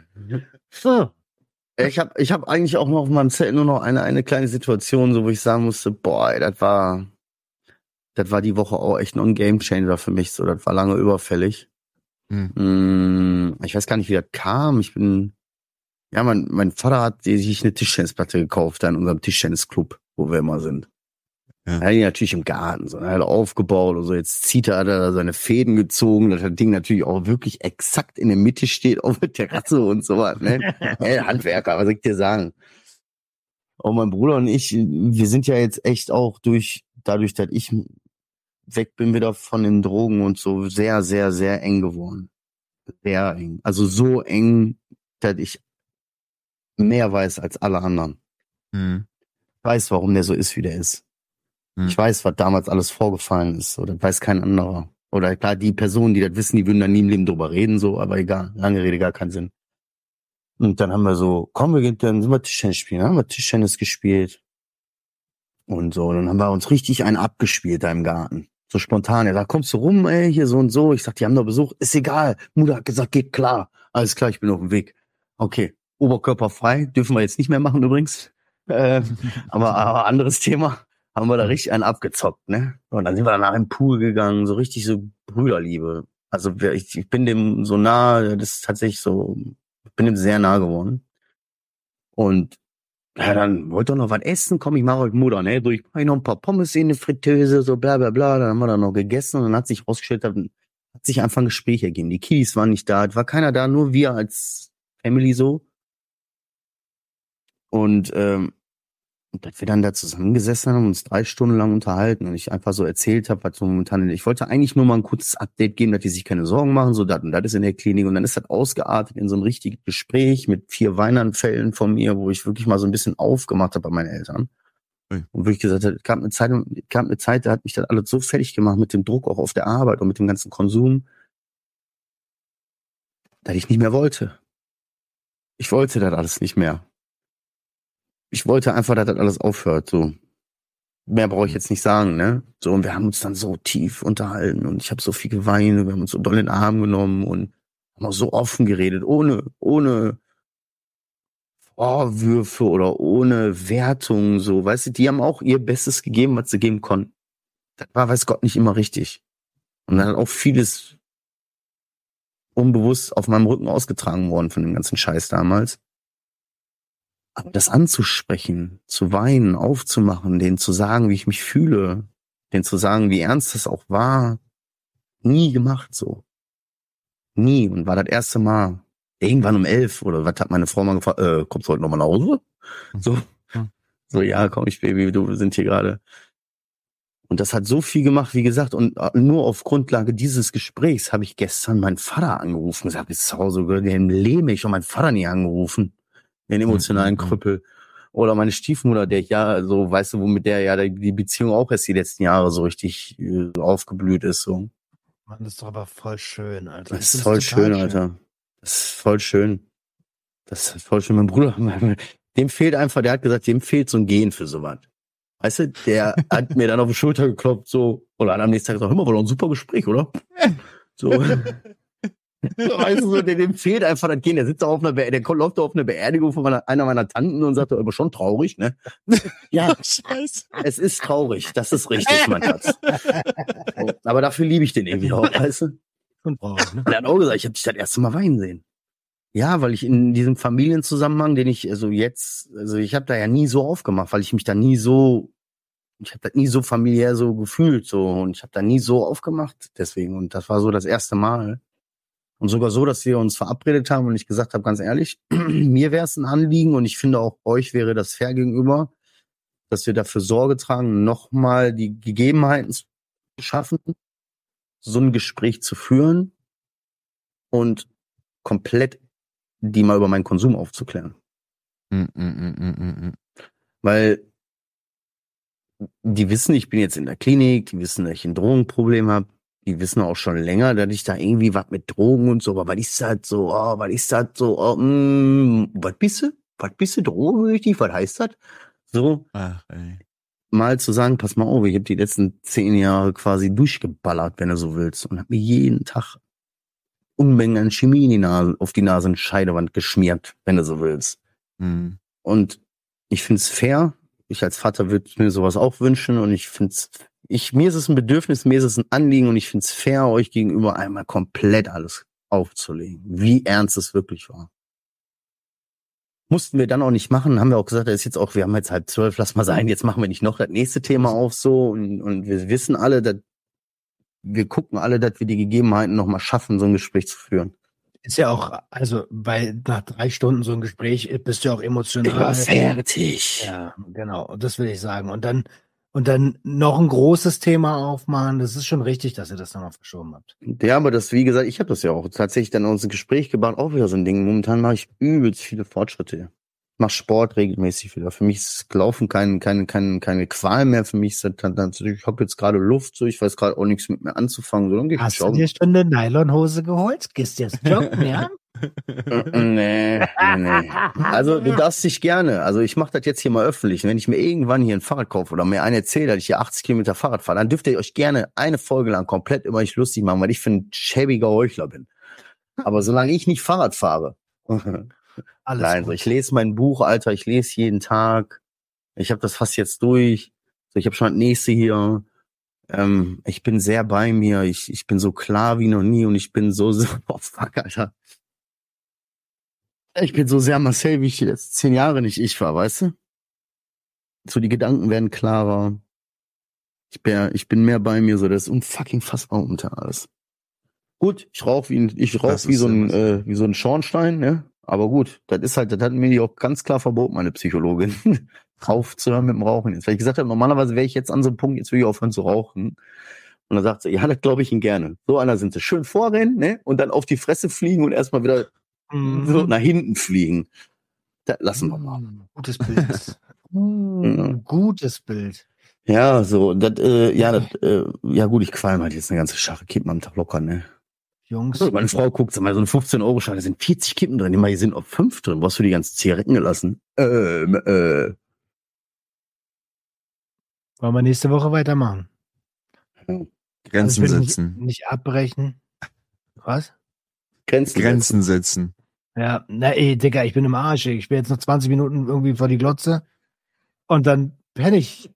Ich hab eigentlich auch noch auf meinem Zettel nur noch eine kleine Situation, so wo ich sagen musste, boah, ey, das war die Woche auch echt noch ein Gamechanger für mich. So, das war lange überfällig. Ich weiß gar nicht, wie das kam. Mein Vater hat sich eine Tischtennisplatte gekauft da in unserem Tischtennisclub, wo wir immer sind. Ja. Er hat ihn natürlich im Garten so halt aufgebaut und so. Jetzt hat er da seine Fäden gezogen, dass das Ding natürlich auch wirklich exakt in der Mitte steht auf der Terrasse und so was. Ne? Handwerker, was soll ich dir sagen? Und mein Bruder und ich, wir sind ja jetzt echt auch dadurch, dass ich weg bin wieder von den Drogen und so sehr, sehr, sehr eng geworden. Sehr eng. Also so eng, dass ich mehr weiß als alle anderen. Ich weiß, warum der so ist, wie der ist. Ich weiß, was damals alles vorgefallen ist. Oder weiß kein anderer. Oder klar, die Personen, die das wissen, die würden da nie im Leben drüber reden, so, aber egal. Lange Rede, gar keinen Sinn. Und dann haben wir so, dann sind wir Tischtennis spielen. Dann haben wir Tischtennis gespielt. Und so, dann haben wir uns richtig einen abgespielt da im Garten. So spontan. Er sagt, kommst du rum, ey, hier so und so. Ich sag, die haben noch Besuch. Ist egal. Mutter hat gesagt, geht klar. Alles klar, ich bin auf dem Weg. Okay, Oberkörper frei. Dürfen wir jetzt nicht mehr machen übrigens. Aber anderes Thema. Haben wir da richtig einen abgezockt, ne? Und dann sind wir danach im Pool gegangen. So richtig so Brüderliebe. Also ich bin dem so nah, das ist tatsächlich so, ich bin dem sehr nah geworden. Und ja, dann wollt ihr noch was essen? Komm, ich mache euch Mutter, ne? So, ich mache noch ein paar Pommes in eine Fritteuse, so bla bla bla. Dann haben wir dann noch gegessen und dann hat sich rausgestellt, hat sich einfach ein Gespräch ergeben. Die Kiddies waren nicht da, es war keiner da, nur wir als Family so. Und dass wir dann da zusammengesessen haben, uns 3 Stunden lang unterhalten und ich einfach so erzählt habe, was so momentan, ich wollte eigentlich nur mal ein kurzes Update geben, dass die sich keine Sorgen machen, so das und das ist in der Klinik und dann ist das ausgeartet in so ein richtiges Gespräch mit 4 Weinanfällen von mir, wo ich wirklich mal so ein bisschen aufgemacht habe bei meinen Eltern. Und wirklich gesagt habe, es gab eine Zeit, da hat mich das alles so fertig gemacht mit dem Druck auch auf der Arbeit und mit dem ganzen Konsum, dass ich nicht mehr wollte. Ich wollte das alles nicht mehr. Ich wollte einfach, dass das alles aufhört, so. Mehr brauche ich jetzt nicht sagen, ne? So, und wir haben uns dann so tief unterhalten und ich habe so viel geweint und wir haben uns so doll in den Arm genommen und haben auch so offen geredet, ohne Vorwürfe oder ohne Wertung, so, weißt du, die haben auch ihr Bestes gegeben, was sie geben konnten. Das war, weiß Gott, nicht immer richtig. Und dann hat auch vieles unbewusst auf meinem Rücken ausgetragen worden von dem ganzen Scheiß damals. Aber das anzusprechen, zu weinen, aufzumachen, denen zu sagen, wie ich mich fühle, denen zu sagen, wie ernst das auch war, nie gemacht so. Nie. Und war das erste Mal irgendwann um 11 oder was hat meine Frau mal gefragt, kommst du heute nochmal nach Hause? So, ja, komm ich, Baby, wir sind hier gerade. Und das hat so viel gemacht, wie gesagt, und nur auf Grundlage dieses Gesprächs habe ich gestern meinen Vater angerufen und gesagt, bis zu Hause, den Leben ich schon meinen Vater nie angerufen. Den emotionalen Krüppel. Oder meine Stiefmutter, der ja so, weißt du, womit der ja die Beziehung auch erst die letzten Jahre so richtig aufgeblüht ist. So. Mann, das ist doch aber voll schön, Alter. Das ist voll schön, Alter. Das ist voll schön. Das ist voll schön. Mein Bruder, dem fehlt einfach, der hat gesagt, dem fehlt so ein Gen für sowas. Weißt du, der hat mir dann auf die Schulter geklopft, so, oder hat am nächsten Tag gesagt, hör mal, war doch ein super Gespräch, oder? So. Weißt du, so, dem fehlt einfach das Gehen. Der sitzt auf der läuft auf einer Beerdigung von einer meiner Tanten und sagt, aber schon traurig, ne? Ja, Scheiße. Es ist traurig, das ist richtig, mein Schatz. So, aber dafür liebe ich den irgendwie auch, weißt du? Und er hat auch gesagt, ich habe dich das erste Mal weinen sehen. Ja, weil ich in diesem Familienzusammenhang, ich habe da ja nie so aufgemacht, weil ich mich da ich habe das nie so familiär so gefühlt, so, und ich habe da nie so aufgemacht, deswegen, und das war so das erste Mal. Und sogar so, dass wir uns verabredet haben und ich gesagt habe, ganz ehrlich, mir wäre es ein Anliegen und ich finde auch euch wäre das fair gegenüber, dass wir dafür Sorge tragen, nochmal die Gegebenheiten zu schaffen, so ein Gespräch zu führen und komplett die mal über meinen Konsum aufzuklären. Weil die wissen, ich bin jetzt in der Klinik, die wissen, dass ich ein Drogenproblem habe. Die wissen auch schon länger, dass ich da irgendwie was mit Drogen und so, aber was ist das so, was bist du, drogensüchtig, was heißt das? So, ach, ey. Mal zu sagen, pass mal auf, ich habe die letzten 10 Jahre quasi durchgeballert, wenn du so willst, und habe mir jeden Tag Unmengen an Chemie in die Nase, auf die Nasenscheidewand geschmiert, wenn du so willst. Mhm. Und ich find's fair, ich als Vater würde mir sowas auch wünschen und ich find's mir ist es ein Bedürfnis, mir ist es ein Anliegen und ich finde es fair, euch gegenüber einmal komplett alles aufzulegen, wie ernst es wirklich war. Mussten wir dann auch nicht machen, haben wir auch gesagt, das ist jetzt auch, wir haben jetzt 11:30, lass mal sein, jetzt machen wir nicht noch das nächste Thema auf so und wir wissen alle, wir gucken alle, dass wir die Gegebenheiten nochmal schaffen, so ein Gespräch zu führen. Ist ja auch, also, weil nach 3 Stunden so ein Gespräch bist du ja auch emotional. Ich war fertig. Ja, genau, das will ich sagen. Und dann noch ein großes Thema aufmachen. Das ist schon richtig, dass ihr das dann noch verschoben habt. Ja, aber wie gesagt, ich habe das ja auch tatsächlich dann aus dem Gespräch gebaut, auch wieder so ein Ding. Momentan mache ich übelst viele Fortschritte. Ich mache Sport regelmäßig wieder. Für mich ist Laufen keine Qual mehr. Für mich ist das dann, ich habe jetzt gerade Luft, so, ich weiß gerade auch nichts mit mir anzufangen. So, dann hast du dir schon eine Nylonhose geholt? Gehst jetzt joggen, ja? Nee. Also du darfst dich gerne, also ich mache das jetzt hier mal öffentlich. Wenn ich mir irgendwann hier ein Fahrrad kaufe oder mir einen erzählt, dass ich hier 80 Kilometer Fahrrad fahre, dann dürft ihr euch gerne eine Folge lang komplett über mich lustig machen, weil ich für ein schäbiger Heuchler bin. Aber solange ich nicht Fahrrad fahre, nein, so, ich lese mein Buch, Alter, ich lese jeden Tag. Ich habe das fast jetzt durch. So, ich habe schon das nächste hier. Ich bin sehr bei mir. Ich bin so klar wie noch nie und ich bin so oh fuck, Alter. Ich bin so sehr Marcel, wie ich die letzten 10 Jahre nicht ich war, weißt du? So, die Gedanken werden klarer. Ich bin mehr bei mir, so, das ist unfucking fassbar unter alles. Gut, ich rauche wie so ein Schornstein, ne? Aber gut, das hat mir die auch ganz klar verboten, meine Psychologin, aufzuhören mit dem Rauchen jetzt. Weil ich gesagt habe, normalerweise wäre ich jetzt an so einem Punkt, jetzt will ich aufhören zu rauchen. Und dann sagt sie, ja, das glaube ich Ihnen gerne. So einer sind sie. Schön vorrennen, ne? Und dann auf die Fresse fliegen und erstmal wieder so nach hinten fliegen. Das lassen wir mal. Gutes Bild. Gutes Bild. Ja, so, ja gut, ich qualm halt jetzt eine ganze Schachtel Kippen am Tag locker, ne? Jungs. Meine Frau guckt so mal, so eine 15-Euro-Scheine, da sind 40 Kippen drin, hier sind auch 5 drin. Wo hast du die ganzen Zigaretten gelassen? Wollen wir nächste Woche weitermachen? Grenzen also setzen. Nicht abbrechen. Was? Grenzen setzen. Ja, Digga, ich bin im Arsch. Ich bin jetzt noch 20 Minuten irgendwie vor die Glotze und dann penne ich.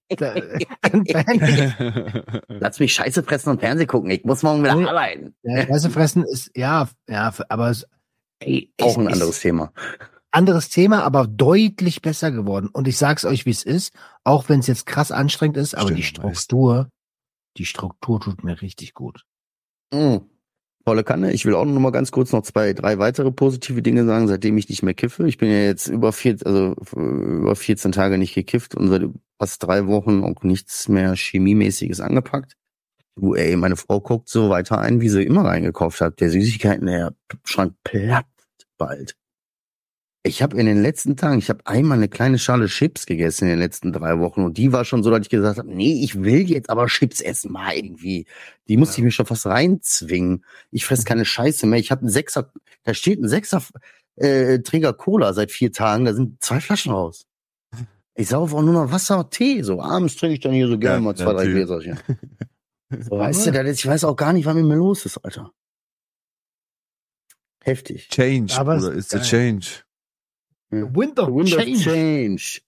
Lass mich Scheiße fressen und Fernsehen gucken. Ich muss morgen wieder arbeiten. Ja, Scheiße fressen ist, aber auch ein anderes Thema. Anderes Thema, aber deutlich besser geworden. Und ich sag's euch, wie es ist, auch wenn es jetzt krass anstrengend ist, aber die Struktur tut mir richtig gut. Volle Kanne. Ich will auch noch mal ganz kurz noch 2, 3 weitere positive Dinge sagen, seitdem ich nicht mehr kiffe. Ich bin ja jetzt über 14 Tage nicht gekifft und seit fast 3 Wochen auch nichts mehr Chemiemäßiges angepackt. Meine Frau guckt so weiter ein, wie sie immer reingekauft hat. Der Süßigkeiten, der Schrank platzt bald. Ich habe in den letzten Tagen, einmal eine kleine Schale Chips gegessen in den letzten 3 Wochen und die war schon so, dass ich gesagt habe, nee, ich will jetzt aber Chips essen mal irgendwie. Die musste ich mir schon fast reinzwingen. Ich fresse keine Scheiße mehr. Ich habe da steht ein 6er Träger Cola seit 4 Tagen, da sind 2 Flaschen raus. Ich saufe auch nur noch Wasser und Tee, so abends trinke ich dann hier so gerne mal 2, 3 Gläserchen. So, weißt du, ich weiß auch gar nicht, was mit mir los ist, Alter. Heftig. Change, Bruder, it's a change. Wind of Change.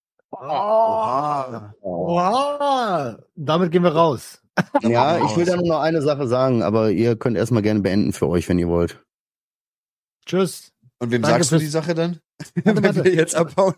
Damit gehen wir raus. Ja, ich will da nur noch eine Sache sagen, aber ihr könnt erstmal gerne beenden für euch, wenn ihr wollt. Tschüss. Und wem sagst du die Sache dann? Wenn wir jetzt abhauen.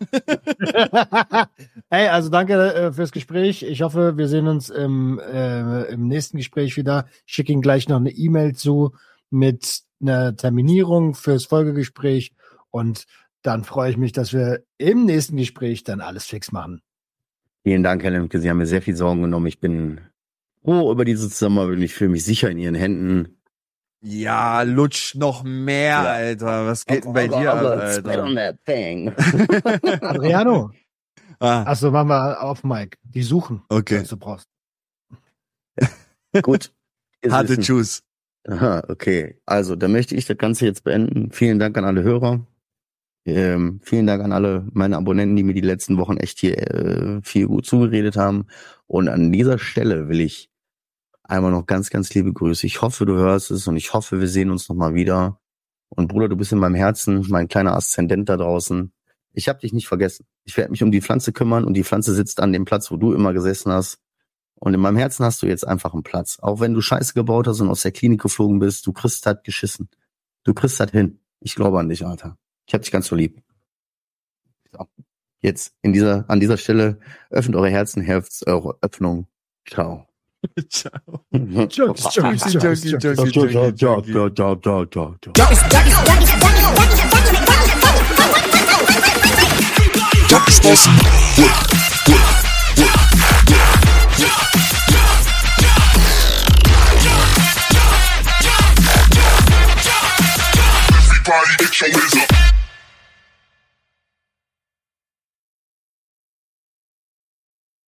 Hey, also danke fürs Gespräch. Ich hoffe, wir sehen uns im nächsten Gespräch wieder. Ich schicke Ihnen gleich noch eine E-Mail zu mit einer Terminierung fürs Folgegespräch und dann freue ich mich, dass wir im nächsten Gespräch dann alles fix machen. Vielen Dank, Herr Lemke. Sie haben mir sehr viel Sorgen genommen. Ich bin froh über diese Zusammenarbeit und ich fühle mich sicher in Ihren Händen. Ja, lutsch noch mehr, Alter. Was geht denn bei dir ab, Alter? Adriano. Achso, machen wir auf Mike. Die suchen, okay, was du brauchst. Gut. Harte Tschüss. Aha, okay. Also, dann möchte ich das Ganze jetzt beenden. Vielen Dank an alle Hörer. Vielen Dank an alle meine Abonnenten, die mir die letzten Wochen echt hier viel gut zugeredet haben. Und an dieser Stelle will ich einmal noch ganz, ganz liebe Grüße. Ich hoffe, du hörst es und ich hoffe, wir sehen uns nochmal wieder. Und Bruder, du bist in meinem Herzen, mein kleiner Aszendent da draußen. Ich habe dich nicht vergessen. Ich werde mich um die Pflanze kümmern und die Pflanze sitzt an dem Platz, wo du immer gesessen hast. Und in meinem Herzen hast du jetzt einfach einen Platz. Auch wenn du Scheiße gebaut hast und aus der Klinik geflogen bist, du kriegst das geschissen. Du kriegst das hin. Ich glaube an dich, Alter. Ich hab dich ganz so lieb. So. Jetzt an dieser Stelle öffnet eure Herzen, Herz, eure Öffnung. Ciao. Ciao. Everybody get your hands up.